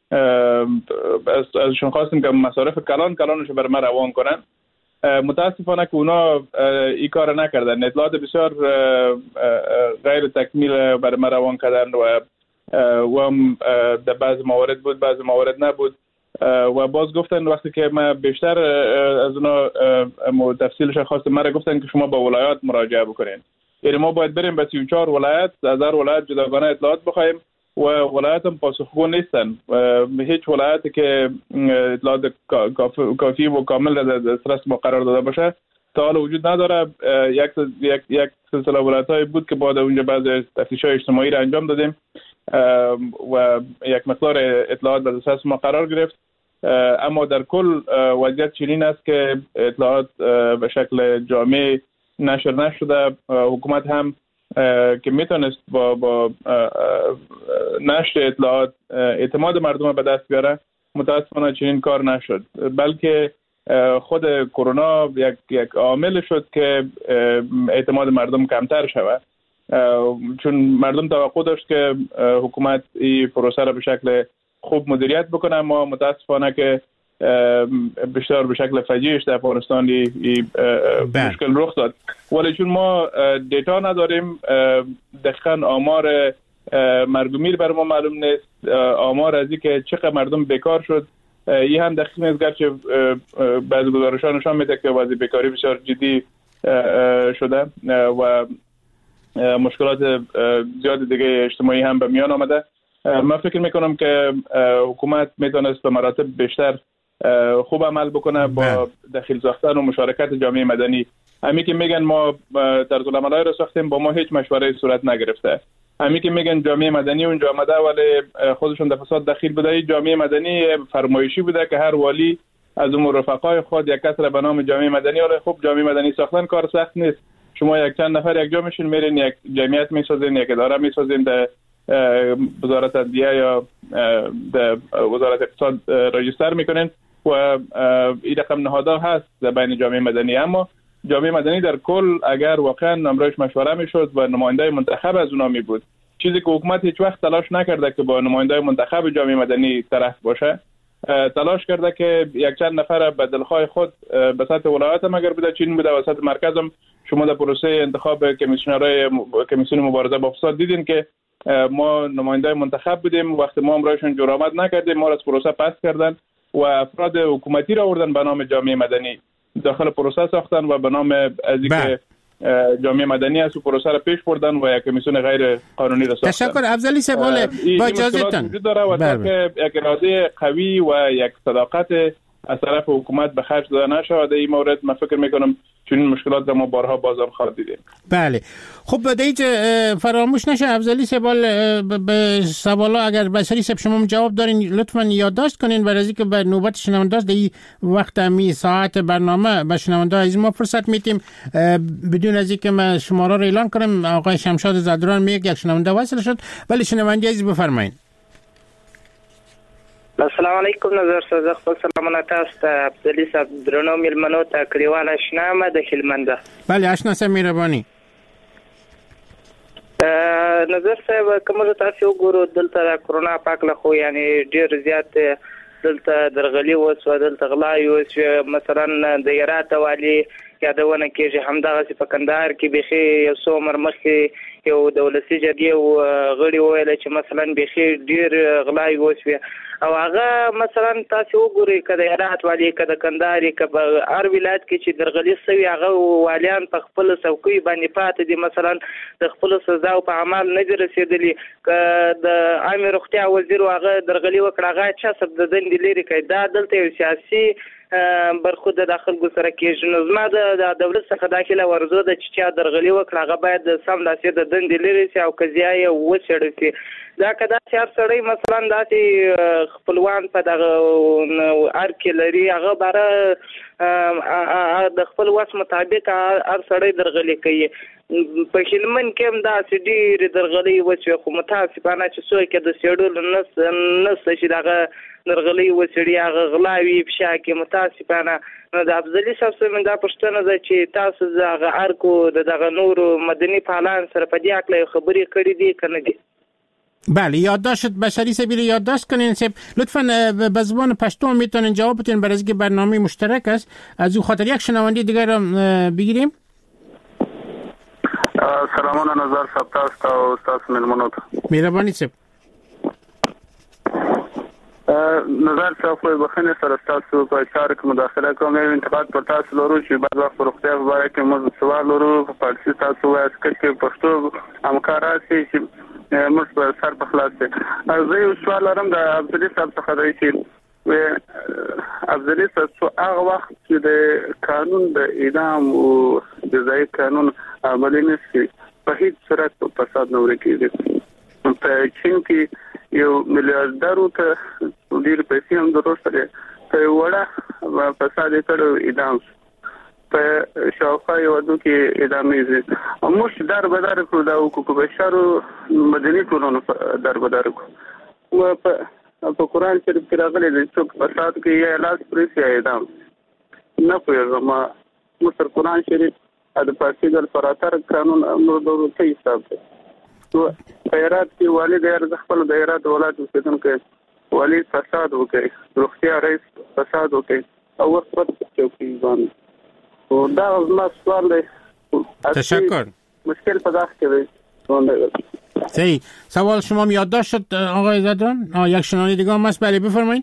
ازشون خواستیم که مصارف کلانش بر ما روان کنن. متاسفانه که اونا این کار نکردن، اطلاعات بسیار غیر تکمیل بر ما روان کردن و هم در بعض موارد بود بعض موارد نبود و باز گفتن وقتی که ما بیشتر از اونا تفصیلش خواستم، ما را گفتن که شما با ولایات مراجعه بکنین. یعنی ما باید بریم به 34 ولایت، از هر ولایت جداگانه اطلاعات بخوایم و ولایت هم پاسخگو نیستن. هیچ ولایتی که اطلاعات کافی و کامل در دسترس ما قرار داده باشه تا حالا وجود نداره. یک سلسله ولایت‌های بود که بعد اونجا بعضی تفتیش‌های اجتماعی را انجام دادیم و یک مقدار اطلاعات در دسترس ما قرار گرفت، اما در کل وضعیت چنین است که اطلاعات به شکل جامع نشر نشده. حکومت هم که میتونست با نشر اطلاعات اعتماد مردم به دست بیاره متاسفانه چنین کار نشد، بلکه خود کرونا یک عامل شد که اعتماد مردم کمتر شود، چون مردم توقع داشت که حکومت این پروسه را به شکل خوب مدیریت بکنه. ما متاسفانه که بیشتر به شکل فجیعش در افغانستان مشکل رخ داد، ولی چون ما دیتا نداریم دقیقاً آمار مرگ و میر بر ما معلوم نیست، آمار از این که چقدر مردم بیکار شد این هم دقیق نیست، گرچه بعضی گزارش‌ها نشان میده که وضع بیکاری بسیار جدی شده و مشکلات زیاد دیگه اجتماعی هم به میان آمده. من فکر میکنم که حکومت میتونست به مراتب بیشتر خوب عمل بکنه با دخیل ساختن و مشارکت جامعه مدنی. همین که میگن ما طرزالعمل‌های را ساختیم با ما هیچ مشوره‌ای صورت نگرفته. همین که میگن جامعه مدنی اونجا آمده ولی خودشون در فساد دخیل بوده. جامعه مدنی فرمایشی بوده که هر والی از اون رفقای خود یک کس را به نام جامعه مدنی، ولی خب جامعه مدنی ساختن کار سخت نیست. شما یک چند نفر یک جا میشین، میرین یک جمعیت میسازین، یک اداره میسازین، در وزارت عدلیه یا در وزارت اقتصاد راجستر میکنین و این رقم نهادها هست در بین جامعه مدنی. اما جامعه مدنی در کل اگر واقعا نمرش مشوره میشد و نماینده منتخب از اونا می بود، چیزی که حکومت هیچ وقت تلاش نکرده که با نماینده منتخب جامعه مدنی طرف باشه، تلاش کرده که یک چند نفر به دلخواه خود به سطح ولایت هم اگر بوده چین بوده و سطح مرکز هم شما در پروسه انتخاب کمیسیون مبارزه با فساد دیدین که ما نماینده منتخب بودیم، وقتی ما امرایشون جرأت نکردیم ما را از پروسه پس کردن و افراد حکومتی را آوردن به نام جامعه مدنی داخل پروسه ساختن و به نام از اینکه جامعه مدنی است و پروسه را پیش بردن و یک کمیسیون غیر قانونی را ساختن. تشکر. افضلی سوال با اجازهتون وجود داره و که یک اراده قوی و یک صداقت از طرف حکومت به خرج داده نشود این مورد. من فکر میکنم چون مشکلات ما بارها بازم خواهد دیدیم. بله خب بدید فراموش نشه افضلی سوال به سوالا اگر بسری سب شما جواب دارین لطفا یادداشت کنین برای اینکه به نوبت شنونده است در وقت می ساعت برنامه به شنونده از ما فرصت میتیم بدون از اینکه ما شماره رو اعلان کنیم. آقای شمشاد زدران میگه یک شنونده وصل شد، ولی شنونده عزیز بفرمایید. السلام علیکم نظر صدق خپل سلامونه تاسو ته عبدالعزیز درنو میلمنو ته کلیوال آشنا مه د هلمند. بله آشنا صاحب مهرباني. نظر صاحب کوم تاسو وګورو دلته د کرونا پاک له خو یعنی ډیر زیات دلته درغلي وس و دلته غلا وس مثلا د یرات والی یادونه کېږي همدغه په کندهار کې بخي یو څو مرمخي یو دولتي جرګې او غړي ویل چې مثلا بخي ډیر غلا وس او هغه مثلا تاسو وګورئ کله یرات والی کله کندهار کې په هر ولایت کې چې درغلي سوي هغه والیان په خپل څوکۍ باندې پاتې دي، مثلا د خپل سزا او په عمل نه دي رسیدلي. د عامه روغتیا وزیر هغه درغلي وکړه هغه چې سب د دندې لري کې دا دلته یو سیاسي برخود د خلکو سره کېږي. نو زما د دولت څخه داخله ورزو د چې درغلي وکړه هغه باید سم داسې د دندې لري چې او قضیه یې وڅېړل شي. دا کدا چې هر سړی مثلا داسې خپلوان په دغه ارکې لري هغه باره د خپل وس مطابق هر سړی درغلي کوي. په هلمند کې هم داسې ډېرې درغلۍ وشوې خو متاسفانه چې څوک یې د څېړلو نشته چې دغه درغلۍ وڅېړي هغه غلاوي فشا کې متاسفانه. نو د افضلي صاحب څخه دا پوښتنه ده چې تاسو دغه ارکو دغه نورو مدني فعالان سره په دې اړه خبرې کړې دي که نه دي؟ بله یادداشت بشری سبیل یادداشت کنین سب لطفاً به زبان پشتو میتونین جواب بدین برای اینکه برنامه مشترک است. از او خاطر یک شنونده دیگر رو بگیریم. سلامونه نظر صاحب تاسو او تاسو ملمنو ته مهرباني سب نظر صاحب په بخنه سره تاسو په اشاره کې مداخله کوم. انتقاد پر تاسو لرو چې بعد وخت روغتیا په اړه کې موږ سوال لرو په پالیسي تاسو وایي چې پښتو همکارات چې موږ په سر په خلاص دي. زه یو سوال لرم د عبدالعزیز صاحب څخه دی چې عبدالعزیز صاحب هغه وخت چې د قانون د اعدام او جزایي قانون عملي نشي په هیڅ صورت په فساد نه ورکېږي. په چین کې یو میلیاردر ته ډیر پیسې هم درسته دي په وړه فساد کړو اعدام په شاوخوا یو د کې اعدامېږي. موږ دربدار کړو د حقوق بشر مدني ټولنو دربدار کړو په قرآن شریف کې راغلي دي چې فساد کې یا لاس پرې اعدام نه پیغام مستر قرآن شریف د پارسي د فراتر قانون امر دولت حساب دی. تو خیرات کې والد یې خپل د خیرات ولادت اوسیدونکو والد فساد وکړي، روغتیا رئیس فساد وکړي او ورته چوکۍ باندې او دا زما سوال دی. تشکر. مشکل په داخل کې دی. صحیح. سوال شما یادداشت شد آقای زدران؟ یک شنونده دیگه هم هست. بله بفرمایید.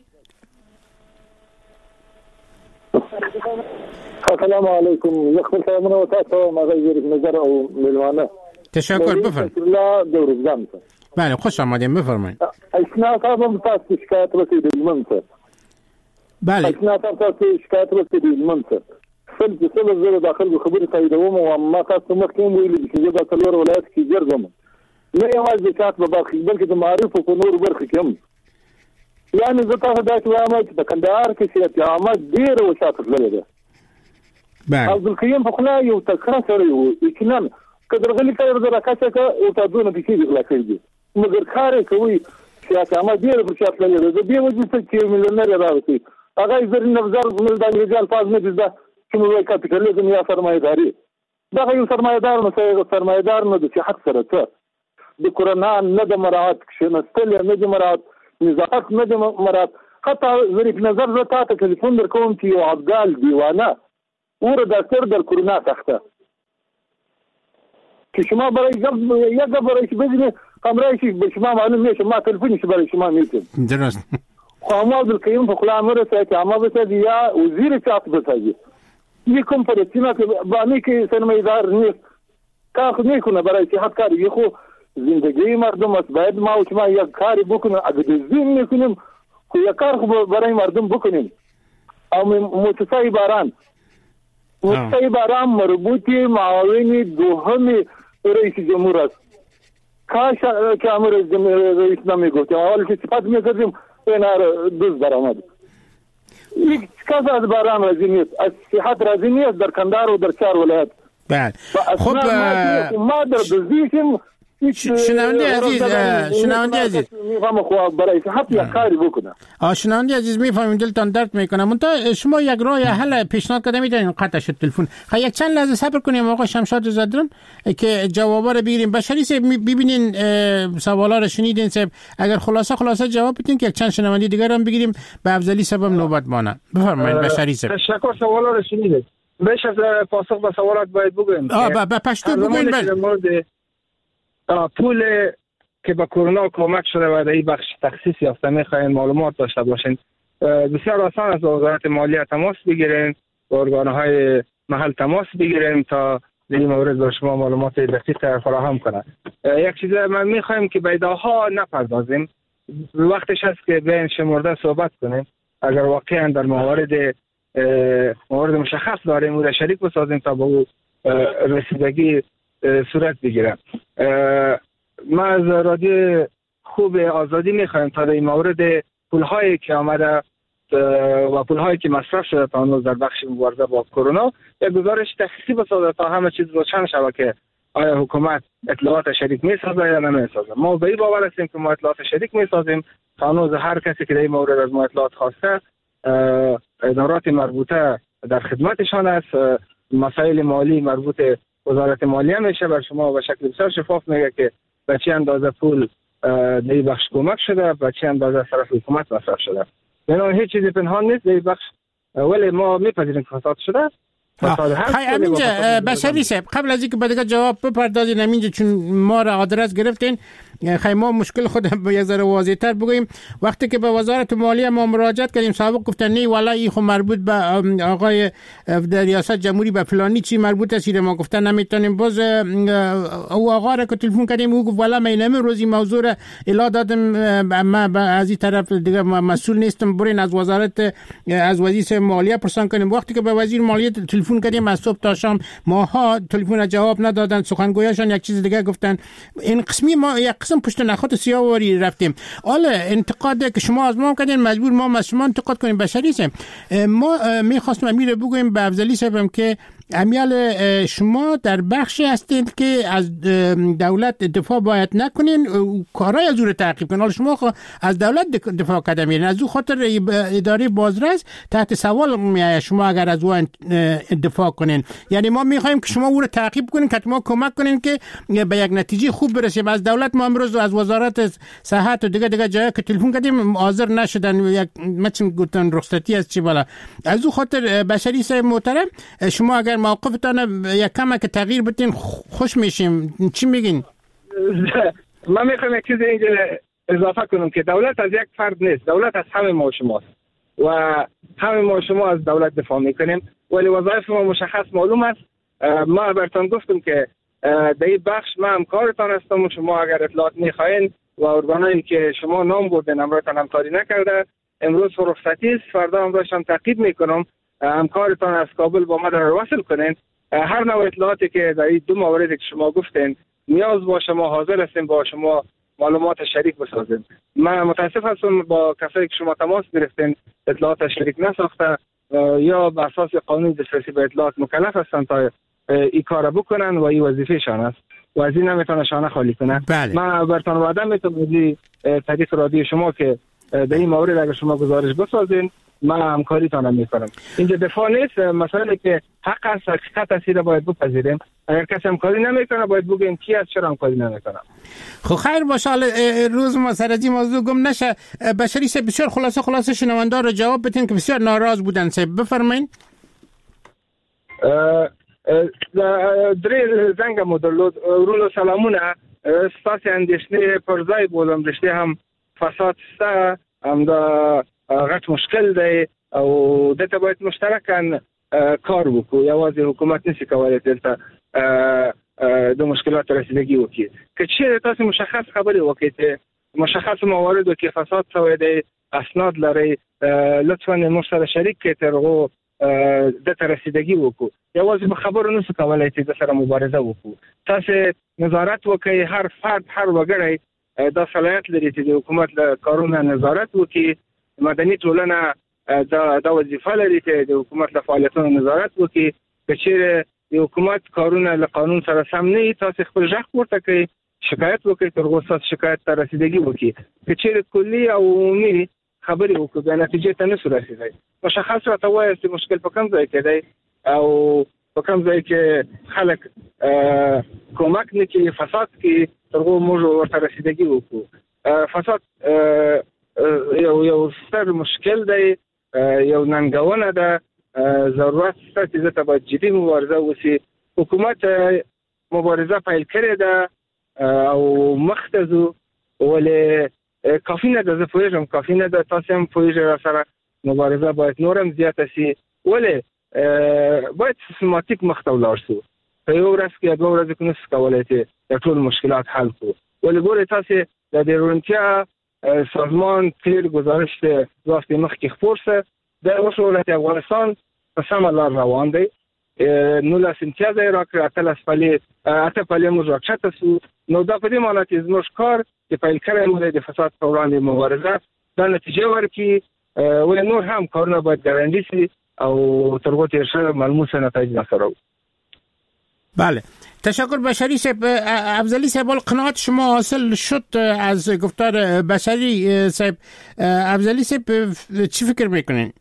السلام علیکم. زخم سلامونه و تاسو مغیر نظر او ملمانه. تشکر بفرمایید. الله دورزم. بله خوش آمدید بفرمایید. اشنا صاحب تاسو شکایت رسیدل منته. بله. اشنا صاحب تاسو شکایت رسیدل منته. فل چې څه زره داخل خبرې تاییدوم او ما تاسو مخکې ویل چې دا څلور ولایت کې ګرځم نه یوازې د چاپ په برخه بلکې د معارف په نور برخه کې هم. یعنی زه تاسو دا چې وایم چې د کندهار کې سیاست عامه ډېره وساتل لري ده. عبدالقیوم په خلا یو تکړه سره یو یقینا کدر غلی کړه د راکاڅه او تاسو نه پکې دی خلاص دی مګر کار کوي سیاست عامه ډېره وساتل لري ده. د دې وجه چې مليونر راوتی هغه زرین نظر ملدان رجال فاز نه دي چې موږ کاپیټالیزم یا سرمایه‌داري دا یو سرمایه‌دار نو سرمایه‌دار نو د صحت سره څه د کرونا نه د مراعات شنستل نه د مراعات نظافت نه د مراعات حتی ظریف نظر زه تاسو ټلیفون درکوم چې یو افغان دیوانه ور دکتر در کرونا تخته که شما برای یک برای بزنه کامرایشی به شما معلوم میشه ما تلفنش برای شما میتونم درست خو عبدالقیوم په خلا امر سره چې عامه بسازي یا وزیر چاپ بسازي یکم پرچینا که باندې کې سرمایه‌دار نیست کار نمیکنه برای صحت کاری خو زندگی مردم است باید ما و شما یک کاری بکنیم اگه دزدی میکنیم خو یک کار خو برای مردم بکنیم. او متصای باران مربوطی معاونی دوهم رئیس جمهور است. کاش که امر رئیس نمیگفتیم اول که صفت میکردیم اینار دوست برآمد. یک کس از باران راضی نیست از صحت راضی نیست در کندهار و در 4 ولایت. بله خب ما در دزدیشیم شنونده عزیز میفهم خو برای صحت یا کاری بکنه. شنونده عزیز میفهمیم دلتان درد میکنه. منتها شما یک راه حل پیشنهاد کرده میدونین قطع شد تلفن. یک چند لحظه صبر کنیم آقا شمشاد زادران که جوابا رو بگیریم. بشری صاحب ببینین سوالا رو شنیدین صاحب اگر خلاصه جواب بدین که یک چند شنونده دیگر هم بگیریم به افضلی سبب نوبت مانه. بفرمایید بشری صاحب. تشکر سوالا رو شنیدید. بیش از پاسخ به سوالات باید بگویم. به پشتو بگوین. پول که به کرونا کمک شده و در این بخش تخصیص یافته میخواین معلومات داشته باشین بسیار آسان از وزارت مالیه تماس بگیرین با ارگانهای محل تماس بگیرین تا در این مورد به شما معلومات دقیق فراهم کنه. یک چیز من میخوایم که بیداها نپردازیم وقتش هست که بین شمرده صحبت کنیم اگر واقعا در موارد مشخص داریم او را شریک بسازیم تا به او رسیدگی صورت بگیره. ما از رادیو خوب آزادی میخوایم تا در این مورد پولهایی که آمده و پولهایی که مصرف شده تا هنوز در بخش مبارزه با کرونا یک گزارش تخصیصی بسازه تا همه چیز روشن شود که آیا حکومت اطلاعات شریک میسازه یا نمیسازه. ما به این باور هستیم که ما اطلاعات شریک میسازیم تا هنوز هر کسی که در این مورد از ما اطلاعات خواسته ادارات مربوطه در خدمتشان است. مسائل مالی مربوط وزارت مالیه میشه بر شما به شکل بسیار شفاف میگه که به چه اندازه پول در این بخش کمک شده به چه اندازه طرف حکومت مصرف شده. یعنی هیچ چیزی پنهان نیست در این بخش ولی ما میپذیریم که فساد شده. همینجا بشری صاحب قبل از اینکه بدگه جواب بپردازین همینجا چون ما را آدرس گرفتین خیلی ما مشکل خود به یک ذره واضح تر بگوییم. وقتی که به وزارت مالیه ما مراجعت کردیم سابق گفتن نه والا این خود مربوط به آقای در ریاست جمهوری به فلانی چی مربوط است ما گفتن نمیتونیم. باز او آقا را که تلفن کردیم او گفت والا من روزی موضوع را اطلاع دادم ما از این طرف دیگه مسئول نیستم برین از وزارت از وزیر مالیه پرسان کنیم. وقتی که به وزیر مالیه تلفن کردیم از صبح تا شام ماها تلفن جواب ندادن سخنگویشان یک چیز دیگه گفتن. این قسمی ما یک قسم پشت نخوت سیاوری رفتیم. حالا انتقاد که شما از ما کردین مجبور ما از شما انتقاد کنیم. بشری صاحب ما میخواستم امیر بگویم به افضلی صاحبم که امیال شما در بخشی هستید که از دولت دفاع باید نکنین کارهای از او رو تعقیب کنین. حالا شما از دولت دفاع کردن میرین از او خاطر اداره بازرس تحت سوال میآید شما اگر از او دفاع کنین. یعنی ما میخوایم که شما او رو تعقیب کنین که ما کمک کنین که به یک نتیجه خوب برسیم. از دولت ما امروز از وزارت صحت و دیگه جایی که تلفن کردیم حاضر نشدن یک مثلا گفتن رخصتی از چی بالا. از او خاطر بشری صاحب محترم شما اگر موقفتان یک کم که تغییر بدین خوش میشیم. چی میگین؟ من میخوام یک چیز اینجا اضافه کنم که دولت از یک فرد نیست. دولت از همه ما شماست و همه ما شما از دولت دفاع میکنیم ولی وظایف ما مشخص معلوم است. ما براتون گفتم که در این بخش ما همکارتان هستم و شما اگر اطلاعات میخواین و ارگانایی که شما نام بردین امرایتان همکاری نکرده امروز رخصتی است فردا امرایشان تعقیب میکنم همکارتان از کابل با ما در وصل کنین. هر نوع اطلاعاتی که در این دو موردی که شما گفتین نیاز باشه ما حاضر هستیم با شما معلومات شریک بسازیم. من متاسف هستم با کسایی که شما تماس گرفتین اطلاعات شریک نساخته یا بر اساس قانون دسترسی به اطلاعات مکلف هستن تا این کار بکنن و این وظیفه شان است و از این نمیتونه شانه خالی کنه. بله. من برتان وعده میتونم طریق رادیو شما که در این مورد اگر شما گزارش بسازین من همکاری تانم میکنم. اینجا دفاع نیست، مسئله که حق است، حقیقت است، باید بپذیریم. اگر کسی همکاری نمیکنه باید بگیم کی است چرا همکاری نمیکنه. خب خیر باشه، روز ما سر از این موضوع گم نشه. بشری صاحب بسیار خلاصه شنوندار رو جواب بدین که بسیار ناراض بودن. صاحب بفرمایید. دری زنگ مدلود رولو سلامونه ستاسی اندیشنی پرزای بولم رشته هم فساد ستا هم دا غټ مشکل دی او دته باید مشترکاً کار وکړو. یوازې حکومت نشي کولی دلته د مشکلاتو رسیدګي وکړي. که چېرې تاسو مشخص خبرې وکړئ چې مشخص مواردو کې فساد شوی دی، اسناد لرئ، لطفاً موږ سره شریک کړئ تر هغو دته رسیدګي وکړو. یوازې په خبرو نشو کولی چې د سره مبارزه وکړو. تاسو نظارت وکړئ، هر فرد هر وګړی دا صلاحیت لري چې د حکومت له کارونو نظارت وکړي. مدني ټولنه دا وظیفه لري چې د حکومت له فعالیتونو نظارت وکړي. که چیرې د حکومت کارونه له قانون سره سم نه وي تاسو خپل غږ پورته کړئ، شکایت وکړئ، تر هغو ستاسو شکایت ته رسیدګي وکړي. که چیرې کلي او عمومي خبرې وکړو بیا نتیجې ته نشو رسېدی. مشخص راته ووایاست چې مشکل په کوم ځای کې دی او په کوم ځای کې خلک کومک نه کوي، فساد کوي، تر هغو موږ ورته رسیدګي وکړو. فساد یو ستر مشکل دی، یو ننګونه ده. ضرورت شته چې دلته باید جدي مبارزه وشي. حکومت مبارزه پیل کړې ده او مخ ته ځو، ولې کافي نه ده. زه پوهېږم کافي نه ده، تاسو هم پوهېږئ راسره مبارزه باید نور هم زیاته شي، ولې باید سیستماتیک مخ ته ولاړ شو. په یو ورځ کې یا دوه ورځې کې نشو کولی چې د ټول مشکلات حل کړو. ولې ګورئ تاسې د روڼتیا سازمان تیر گزارش دو هفته مخکې خپور شو. د ولایت افغانستان په سمه لار روان دی. 19 امتیاز یې راکړ، 8 پلې موږ راکښته شو. نو دا په دې معنی چې زموږ کار چې پیل کړی و د فساد په وړاندې مبارزه دا نتیجه ورکړي. ولې نور هم کارونه باید ګړندي شي او تر هغو تېر شوی ملموس نتایج نسره. بله، تشکر بشری صاحب. افضلی صاحب، قناعت شما حاصل شد از گفتار بشری صاحب. افضلی صاحب چی فکر میکنین؟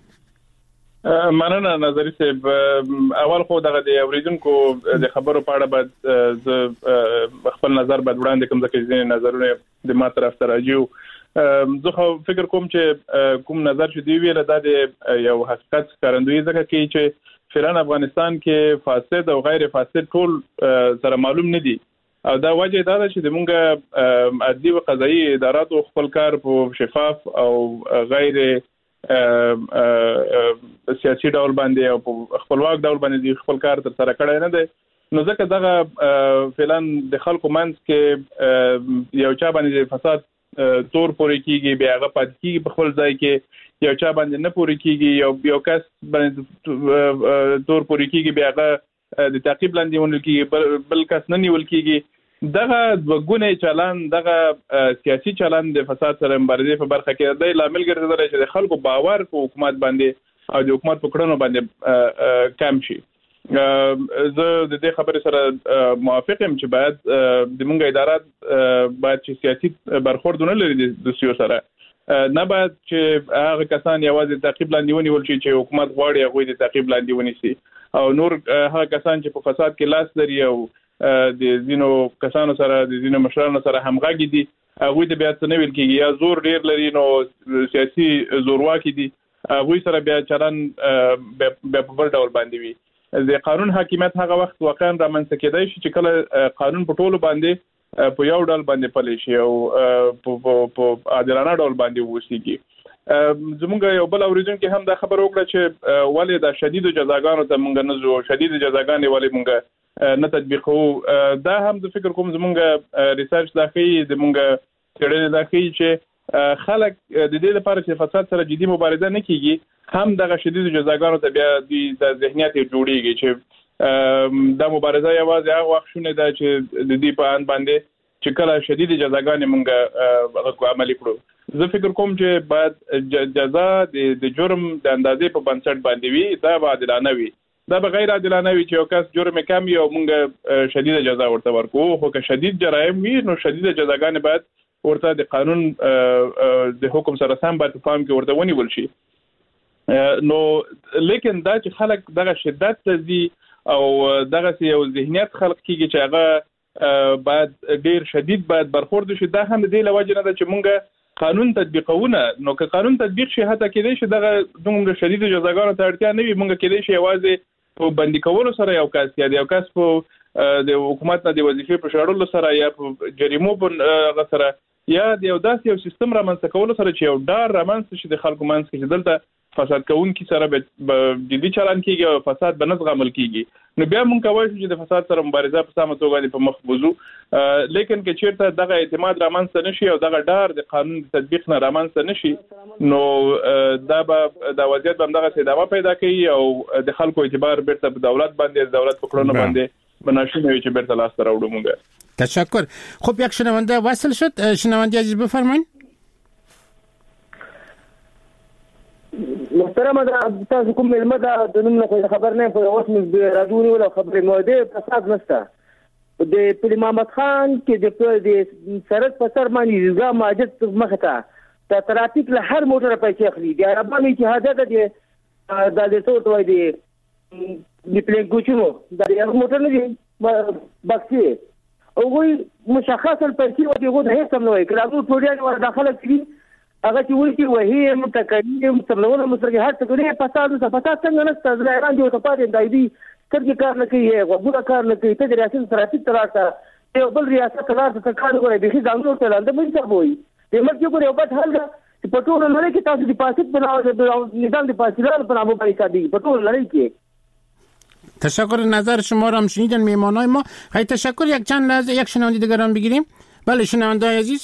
مننه نظری صاحب. اول خو دغه د اوریدونکو د خبرو په اړه باید زه خپل نظر باید وړاندې کوم، ځکه چې نظرونه د ما طرف ته راځي. زه خو فکر کوم چې کوم نظر چې دی ویل دا د یو حقیقت ښکارندویي ځکه کوي چې فعلا افغانستان کې فاسد او غیر فاسد ټول سره معلوم نه دي. او دا وجه دا ده چې موږ عدلي او قضایي اداراتو خپل کار په شفاف او غیر سیاسي ډول باندې او په خپلواک ډول باندې خپل کار تر سره کړی نه دی. نو ځکه دغه فعلا د خلکو منځ کې یو چا باندې فساد تور پورې کیږي، بیا هغه پاتې کیږي په خپل ځای کې، یو چا باندې نه پورې کیږي، یو کس باندې تور پورې کیږي، بیا هغه د تعقیب لاندې ونیول کیږي، بل کس نه نیول کیږي. دغه دوګونه چلن، دغه سیاسي چلن د فساد سره مبارزې په برخه کې د لامل ګرځیدلی چې د خلکو باور په حکومت باندې او د حکومت په کړنو باندې کم شي. زه د دې خبرې سره موافق یم چې باید د مونږ ادارات باید چې سیاسي برخورد نه لري د سیاسي سره، نه باید چې هغه کسان یوازې تعقیب لاندې ونیول شي چې حکومت غواړي هغوی د تعقیب لاندې ونیسي، او نور هغه کسان چې په فساد کې لاس لري او د ځینو کسانو سره د ځینو مشرانو سره همغږي دي هغوی ته بیا څه نه ویل کېږي، یا زور ډېر لري نو سیاسي زورواکي دي هغوی سره بیا چلن بیا په بل ډول باندې وي. د قانون حاکمیت هغه وخت واقعا رامنځته کېدای شي چې کله قانون په ټولو باندې په یو ډول باندې پلی شي او په عادلانه ډول باندې ووسیږي. زمونږ یو بل اوریدونکي هم دا خبر وکړه چې ولې د شدیدو جزاګانو ته مونږ نه ځو، شدید جزاګانې ولې مونږ نه تطبیقوو. دا هم زه فکر کوم زمونږ ریسرچ دا ښیي، زمونږ څېړنې دا ښیي چې خلک د دې لپاره چې فساد سره جدي مبارزه نه کیږي هم دغه شدیدو جزاګانو ته بیا د ذهنیت جوړیږي چې د مبارزه یوازې هغه وخت شونه ده چې د دې په ان باندې چې کله شدید جزاګانې مونږ عملي کړو. زه فکر کوم چې باید جزا د جرم د اندازې په بنسټ باندې وي، دا به عادلانه وي. دا به غیر عادلانه وي چې یو کس جرم کم وي او مونږ شدید جزا ورته ورکو. خو که شدید جرایم وي نو شدید جزاګانې باید ورته د قانون د حکم سره سم باید په پام کې ورته ونیول شي. نو لیکن دا چې خلک دغه شدت ته ځي او دغه یو ذهنیت خلق کیږي چې هغه باید ډیر شدید باید برخورد شي، دا هم د دې لوجه نه ده چې مونږ قانون تطبیقونه. نو که قانون تطبیق شي حتی کېدای شي دغه دومره شدید جزاګانو ته اړتیا نه وي. مونږ کېدای شي یوازې په بندي کولو سره یو کس یا یو کس په د حکومت نه د وظیفې په شړلو سره یا په جریمو په سره یا د یو داسې یو سیستم رامنځته کولو سره چې یو ډار رامنځته شي د خلکو منځ کې چې دلته فساد کوونکي سره به جدي چلن کیږي او فساد به نه زغمل کیږي. نو بیا مونږ کولی شو چې د فساد سره مبارزه په سمه توګه په مخ وځو. لیکن که چیرته دغه اعتماد رامنځته نشي او دغه ډار د قانون د تطبیق نه رامنځته نشي نو دا به د وضعیت هم دغه ادامه پیدا کوي او د خلکو اعتبار بیرته په دولت باندې دولت په کړنو باندې بناشونه وي چې بیرته لاس راوړو. مونږ تشکر. خب یک شنونده وصل شد. شنونده عزیز بفرمایید. محترم تاسو کوم علم دا د نوم نه خبر نه په اوس موږ راډیو ولا خبرې موده فساد نشته د پلی محمد خان کې د سرک په سر باندې ځګه ماجد مخته د ترافیک له هر موټر پیسې اخلي. د عربانو اتحاد د څه وایي د پلین کوچونو د یو موټر نه دی بکسي او وی مشخصا پیسې ودی غو نه سم نه وي کله ټوډیان ور داخله کړي هغه چې وایي وهي متکلم څلورونه مسرګه هر څه کوي فساد څنګه نشته ځایان دی او ته پاتې دی سترګې کار نه کوي غوږونه کار نه کوي. ته د ریاست ترافیک تراته یو بل ریاست تراته کار کوي به ځانګړو ته لاندې مې څه وایي د مرګ یو بل حل چې په ټول لړۍ کې تاسو د پاسیت بناو نظام د پاسیلان په نامه باندې کار دی په ټول لړۍ کې. تشکر. نظر شما را هم شنیدن میهمانای ما. خیلی تشکر. یک چند لحظه یک شنونده دیگر هم بگیریم. بله شنونده عزیز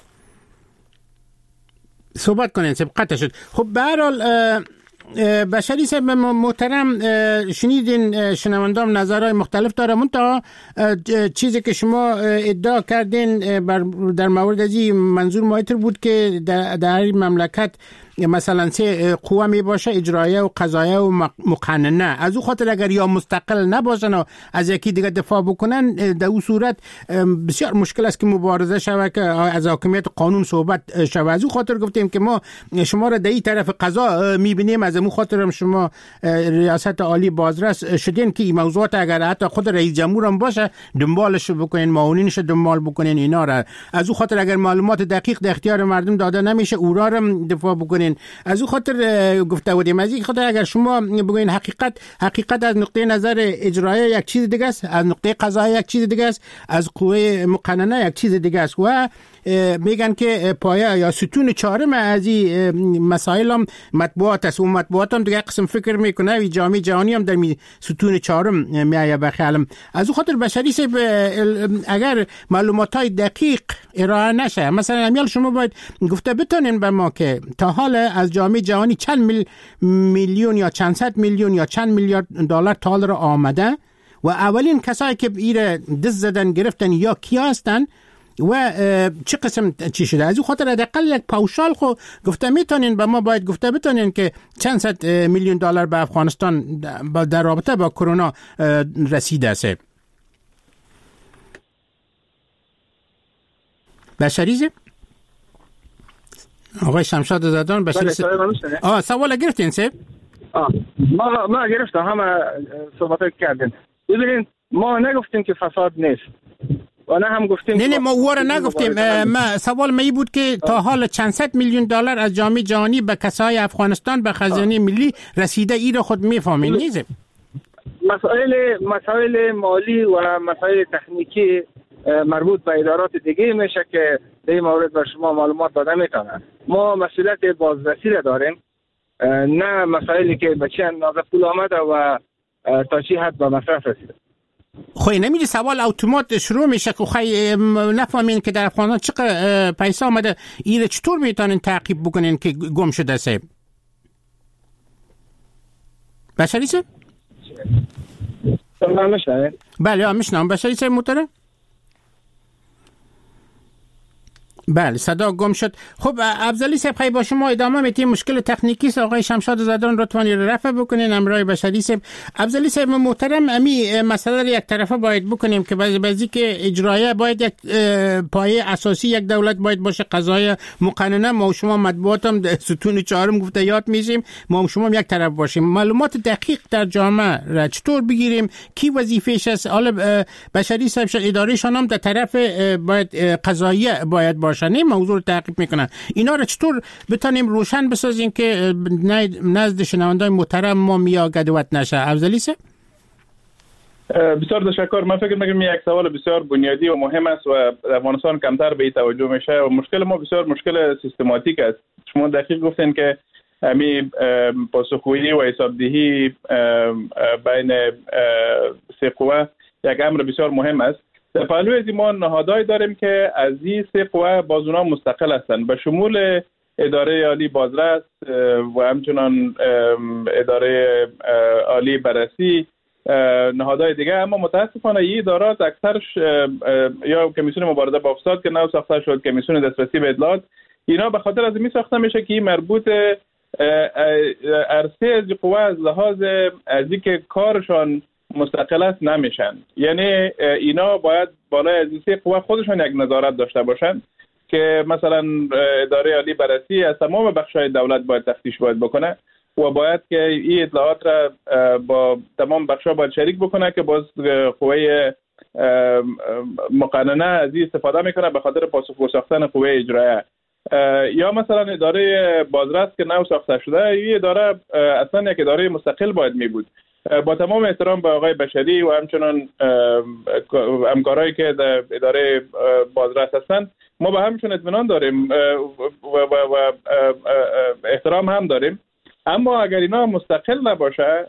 صحبت کنین سب قطع شد. خب به هر حال بشری صاحب محترم شنیدین شنوندام نظرهای مختلف داره. منتها چیزی که شما ادعا کردین در مورد ازی منظور مایتر بود که در این مملکت مثلا سه قوه می باشه اجرایه و قضایه و مقننه. از او خاطر اگر یا مستقل نباشن و از یکی دیگه دفاع بکنن در اون صورت بسیار مشکل است که مبارزه شود که از حاکمیت قانون صحبت شود. از او خاطر گفتیم که ما شما را در این طرف قضا میبینیم. از اون خاطر هم شما ریاست عالی بازرس شدین که این موضوعات اگر حتی خود رئیس جمهور هم باشه دنبالش بکنین معاونینش دنبال بکنین اینا را. از او خاطر اگر معلومات دقیق در اختیار مردم داده نمیشه او را هم دفاع بکنین. از او خاطر گفته بودیم از این خاطر اگر شما بگوین حقیقت از نقطه نظر اجرایی یک چیز دیگه است، از نقطه قضایی یک چیز دیگه است، از قوه مقننه یک چیز دیگه است و میگن که پایه یا ستون چهارم از این مسائل هم مطبوعات است. اون مطبوعات هم دیگه قسم فکر میکنه و جامعه جهانی هم در ستون چهارم میایه بخیالم. از اون خاطر بشری سه اگر معلومات های دقیق ارائه نشه مثلا امیال شما باید گفته بتونین به ما که تا حال از جامعه جهانی چند میلیون یا چند صد میلیون یا چند میلیارد دلار تا حال را آمده و اولین کسایی که ایره دست زدن گرفتن یا کیا هستن و چه قسم چی شده. از اون خاطر حداقل یک پاوشال خو گفته میتونین به ما باید گفته بتونین که چند صد میلیون دلار به افغانستان در رابطه با کرونا رسیده است. بشریزه آقای شمشاد زدان بشری سوال گرفتین سه؟ ما گرفتم همه صحبت کردین. ببینین ما نگفتیم که فساد نیست و نه هم گفتیم نه ما او را نگفتیم. ما سوال می بود که تا حال چند صد میلیون دلار از جامعه جهانی به کسای افغانستان به خزانه ملی رسیده ای را خود میفهمین نیست؟ مسائل مالی و مسائل تکنیکی مربوط به ادارات دیگه میشه که در این مورد به شما معلومات داده میتونن. ما مسئولیت بازرسی را داریم نه مسائلی که به چه اندازه پول آمده و تا چی حد به مصرف رسیده. خوی نمیدی سوال اتومات شروع میشه که خوی نفهمین که در افغانستان چقدر پیسه آمده ایره چطور میتونین تعقیب بکنین که گم شده سه؟ بشری سه؟ صدا میشنوید؟ بله میشنم. بشری صاحب محترم. بله صدا گم شد. خب افضلی صاحب خیلی با شما ادامه میتیم. مشکل تکنیکی است. آقای شمشاد زدران لطفاً رفع بکنین. امرای بشری صاحب. افضلی صاحب محترم، امی مسئله رو یک طرفه باید بکنیم که بعضی که اجرایه باید یک پایه اساسی یک دولت باید باشه، قضای مقننه. ما و شما مطبوعات هم ستون چهارم گفته یاد میشیم، ما و شما یک طرف باشیم. معلومات دقیق در جامعه را چطور بگیریم، کی وظیفه‌ش است؟ حالا بشری صاحب ادارهشان هم در طرف باید قضایی باید باشه، نه موضوع رو تعقیب میکنن. اینا رو چطور بتونیم روشن بسازیم که نزد شنوندگان محترم ما میا گدوت نشه؟ افضلی صاحب. بسیار تشکر. من فکر میکنم یک سوال بسیار بنیادی و مهم است و افغانستان کمتر به این توجه میشه و مشکل ما بسیار مشکل سیستماتیک است. شما دقیق گفتین که همین پاسخگویی و حسابدهی بین سه قوه یک امر بسیار مهم است. در پهلوی از ما نهادهایی داریم که از این سه قوه باز اونها مستقل هستند، به شمول اداره عالی بازرس و همچنان اداره عالی بررسی، نهادهای دیگه. اما متاسفانه این ادارات اکثرش یا کمیسیون مبارزه با فساد که نو ساخته شد، کمیسیون دسترسی به اطلاعات، اینا به خاطر از این ساخته میشه که این مربوط عرصه از قوه از لحاظ از اینکه کارشان مستقل است نمیشن. یعنی اینا باید بالای از این سه قوه خودشان یک نظارت داشته باشند که مثلا اداره عالی بررسی از تمام بخش‌های دولت باید تفتیش باید بکنه و باید که این اطلاعات را با تمام بخش‌ها باید شریک بکنه که باز قوه مقننه از این استفاده میکنه به خاطر پاسخگو ساختن قوه اجرایه. یا مثلا اداره بازرس که نو ساخته شده، این اداره اصلا یک اداره مستقل باید می بود. با تمام احترام به آقای بشری و همچنان همکارایی که در اداره بازرس هستند، ما به همشون اطمینان داریم و احترام هم داریم، اما اگر اینا مستقل نباشه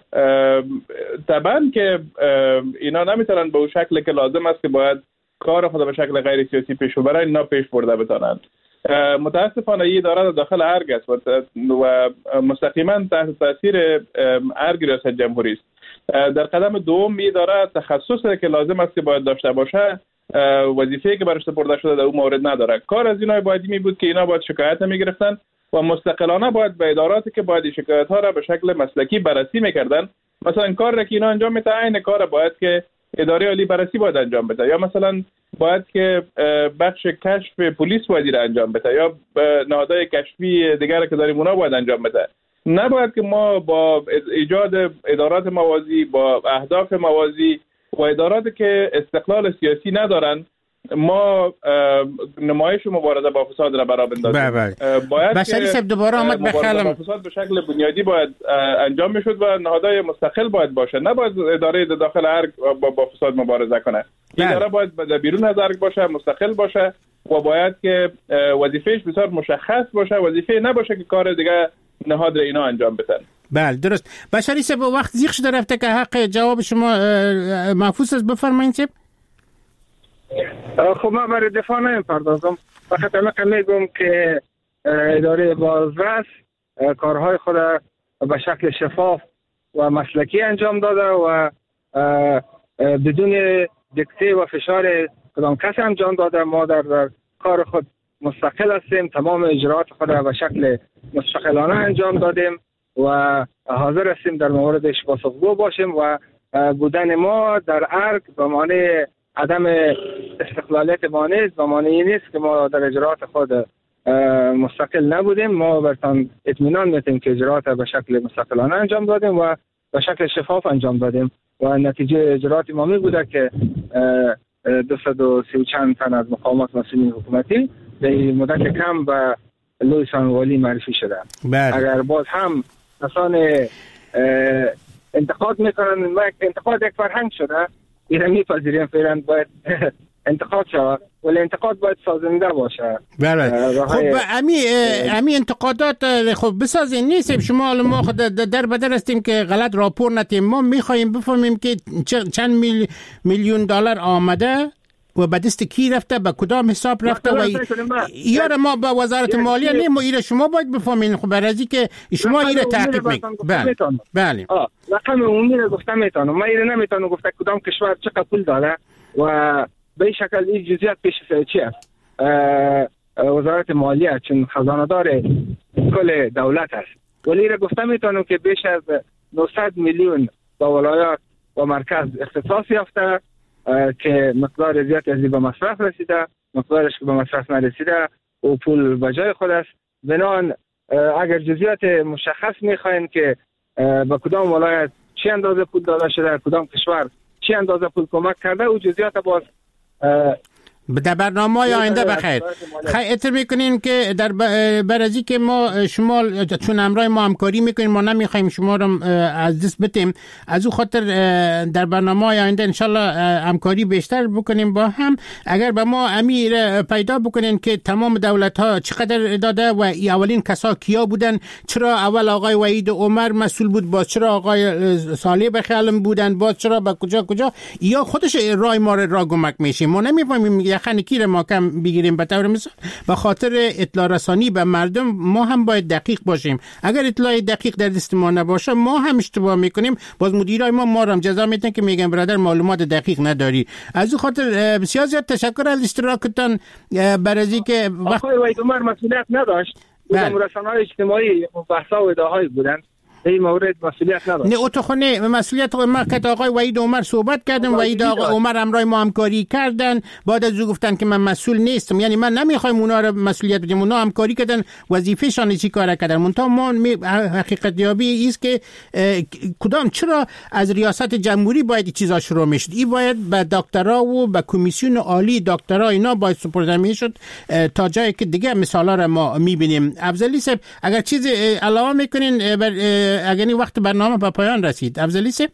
طبعا که اینا نمیتونن به اون شکل که لازم است که باید کار خود به شکل غیر سیاسی پیش ببرن، اینا پیش برده بتونن. متاسفانه این اداره داخل ارگ است و مستقیما تحت تاثیر ارگ ریاست جمهوری است. در قدم دوم این اداره تخصصی که لازم است که باید داشته باشه، وظیفه‌ای که برش سپرده شده در اون مورد نداره. کار از اینا باید می بود که اینا باید شکایت میگرفتن و مستقلانه باید به اداراتی که باید شکایت ها را به شکل مسلکی بررسی میکردن. مثلا کار را که اینا انجام میده عین کار باید که اداره عالی بررسی باید انجام بده، یا مثلا باید که بخش کشف پلیس باید را انجام بده، یا نهادهای کشفی دیگر که داریم اونا باید انجام بده. نباید که ما با ایجاد ادارات موازی با اهداف موازی و اداراتی که استقلال سیاسی ندارن ما نمایش مبارزه با فساد را برا بندازیم. باید بشری صاحب دوباره آمد بخلم فساد به شکل بنیادی باید انجام میشد و نهادهای مستقل باید باشه، نباید اداره داخل ارگ با فساد مبارزه کنه. اداره باید بیرون از ارگ باشه، مستقل باشه و باید که وظیفهش بسیار مشخص باشه، وظیفه نباشه که کار دیگه نهاد اینا انجام بدن. بله درست. بشری صاحب وقت زیغ شده رفته که حق جواب شما محفوظ است، بفرمایید صاحب. خب من برای دفاع نمی‌پردازم، فقط میگم که اداره بازرس کارهای خود به شکل شفاف و مسلکی انجام داده و بدون دکته و فشار کدام کس انجام داده. ما در کار خود مستقل هستیم، تمام اجراءات خود به شکل مستقلانه انجام دادیم و حاضر هستیم در موردش پاسخگو باشیم و بودن ما در ارگ به معنی عدم استقلالیت ما نیست، به معنی نیست که ما در اجراءات خود مستقل نبودیم. ما برتان اطمینان میتیم که اجراءات به شکل مستقلانه انجام دادیم و به شکل شفاف انجام دادیم و نتیجه اجراءات ما می بوده که 230 چند تن از مقامات مسئولین حکومتی در مدت کم به لوی سانوالی معرفی شده. اگر باز هم کسان انتقاد میکنن، انتقاد یک فرهنگ شده، اینا میپذیریم فعلا باید انتقاد شود، ولی انتقاد باید سازنده باشه. بله. خب امی انتقادات خب بسازین نیست. شما ما خود در بدر هستیم که غلط راپور نتیم. ما میخواییم بفهمیم که چند میلیون دلار آمده و به دست کی رفته، به کدام حساب رفته و یار ما با وزارت مالیه نیم و ایره شما باید بفهمین. خب برای که شما ایره تحقیق میکنید. بله رقم عمومی رو گفتم میتونم، ما ایره نمیتونم گفته کدام کشور چقدر پول داره و به این شکل این جزئیات پیش چی است. وزارت مالیه چون خزانه دار کل دولت است، ولی ایره گفتم میتونم که بیش از 900 میلیون با ولایات و مرکز اختصاص یافته که مقدار زیادی از به مصرف رسیده، مقدارش که به مصرف نرسیده و پول به جای خود است. بنان اگر جزئیات مشخص میخواین که به کدام ولایت چه اندازه پول داده شده، کدام کشور چه اندازه پول کمک کرده، او جزئیات باز در برنامه آینده بخیر خیلی میکنین که در برازی که ما شما چون امرای ما همکاری میکنین، ما نمیخوایم شما رو از دست بدیم، از او خاطر در برنامه آینده انشالله همکاری بیشتر بکنیم با هم. اگر به ما امیر پیدا بکنین که تمام دولت ها چقدر داده و اولین کسا کیا بودن، چرا اول آقای وحید عمر مسئول بود، باز چرا آقای صالح بخیالم بودن، باز چرا به کجا یا خودش رای ما را گمک میشه. ما نمیفهمیم یخنی کی رو ما کم بگیریم. به طور مثال به خاطر اطلاع رسانی به مردم ما هم باید دقیق باشیم. اگر اطلاع دقیق در دست ما نباشه ما هم اشتباه میکنیم، باز مدیرای ما رو هم جزا میدن که میگن برادر معلومات دقیق نداری. از این خاطر بسیار زیاد تشکر از اشتراکتان. برای که آقای وحید عمر مسئولیت نداشت، رسانه‌های اجتماعی بحث‌ها و ادعاهای بودن، این مورد مسئولیت نداشت. نه اتخونه مسئولیت ما که آقای وحید عمر صحبت کردم، وحید آقای عمر همراه ما همکاری کردن، بعد از او گفتن که من مسئول نیستم. یعنی من نمیخوایم اونا رو مسئولیت بدیم، اونا همکاری کردن، وظیفه‌شان چی کار کردن. منتها ما حقیقت یابی است که کدام چرا از ریاست جمهوری باید چیزا شروع میشد. این باید به دکترا و به کمیسیون عالی دکترا اینا باید سپرده میشد تا جایی که دیگه مثالا رو ما میبینیم. افضلی صاحب اگر چیز علاوه میکنین اگر این وقت برنامه به پایان رسید. افضلی صاحب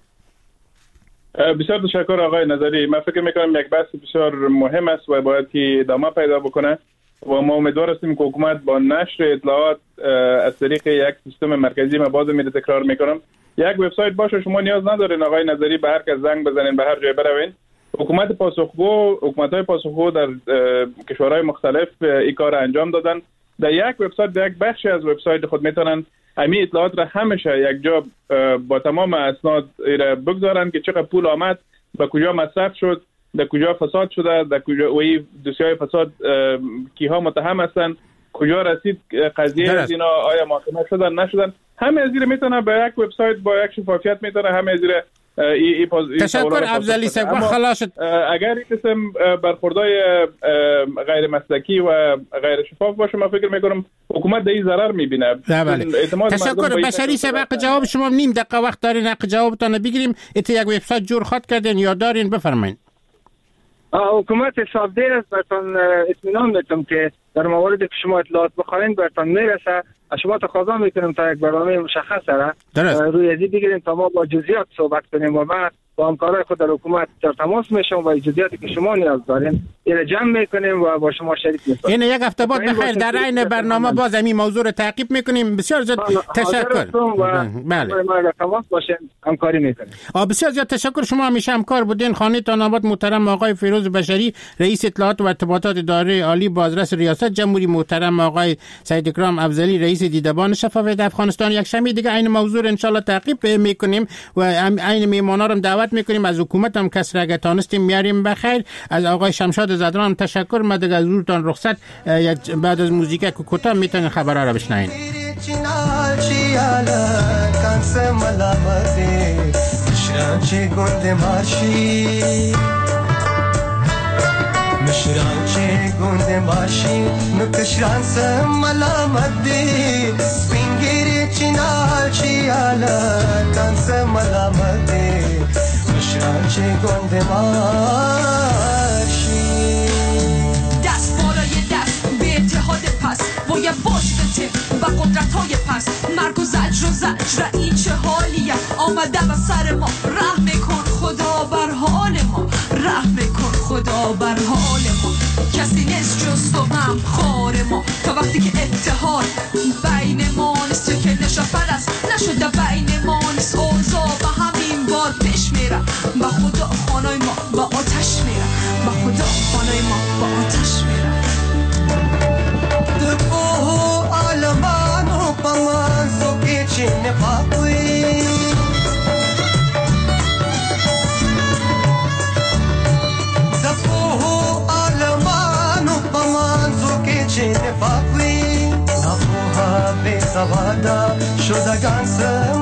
بسیار تشکر آقای نظری. من فکر میکنم یک بحث بسیار مهم است و باید که ادامه پیدا بکنه و ما امیدوار هستیم که حکومت با نشر اطلاعات از طریق یک سیستم مرکزی، ما باز میره تکرار میکنم، یک وبسایت باشه. شما نیاز ندارین آقای نظری به هر کس زنگ بزنین، به هر جای بروین. حکومت پاسخگو، حکومت‌های پاسخگو در کشورهای مختلف این کار انجام دادن. در یک وبسایت، در یک بخشی از وبسایت خود میتونن همین اطلاعات را همیشه یک جا با تمام اسناد بگذارن که چقدر پول آمد، به کجا مصرف شد، در کجا فساد شده، در کجا و این دوسیای فساد کیها متهم هستن، کجا رسید قضیه از اینا، آیا محاکمه شدن نشدن. همه از این میتونه به یک وبسایت با یک شفافیت میتونه همه از تشکر افضلی صاحب. خلاص اگر این قسم برخوردهای غیر مسلکی و غیر شفاف باشه، من فکر میکنم حکومت در این ضرر میبینه. تشکر بشری صاحب. جواب شما نیم دقیقه وقت دارین، حق جوابتان بگیریم. ایت یک وبسایت جور خاط کردین یا دارین، بفرمایید. حکومت حسابدار است، براتون اطمینان میدم که در موارد که شما اطلاعات بخواین براتون میرسه. شما تقاضا میکنیم تا یک برنامه مشخص روی ازی بگیریم تا ما با جزئیات صحبت کنیم و ما با همکارای خود در حکومت در تماس میشیم و جزئیاتی که شما نیاز دارین اینو جمع میکنیم و با شما شریک میشیم. این یک هفته بعد بخیر در عین برنامه باز همین موضوع رو تعقیب میکنیم. بسیار زیاد تشکر. بله ما در تماس باشیم، همکاری میکنیم. بسیار زیاد تشکر. شما همیشه همکار بودین. خانه تان آباد محترم آقای فیروز بشری، رئیس اطلاعات و ارتباطات اداره عالی بازرس ریاست جمهوری، محترم آقای سید اکرام افضلی، رئیس دیدبان شفافیت افغانستان. یک شنبه دیگه این موضوع رو ان شاء الله تعقیب میکنیم و این میهمانا رو دعوت میکنیم. از حکومت هم کس را اگه تانستیم میاریم بخیر. از آقای شمشاد زدران تشکر. من دیگه از روتان رخصت. بعد از موزیک که کوتاه میتونین خبرها رو بشنوین. مشران چه گنده باشی نکشران سم ملامت دی سپینگیری چینال چی آلا کان سم ملامت دی مشران چه گنده باشی دست بالای دست به اتحاد پس باید باشدته و قدرت های پس مرگ و زجر این چه حالیه آمده و سر ما رحم کن خدا بر حال ما رحم کن خدا بر حال ما کسی نیست جز تو هم خار ما تا وقتی که اتحاد بین ما نیست که نشافر است نشده بین ما نیست اوضاع و همین بار پیش میره با خدا خانای ما با آتش میره با خدا آتش میرفت دپو عالمانو پمانزو که چه نفاقوی دپو عالمانو پمانزو که چه نفاقوی نپوها به سوادا شدگان سر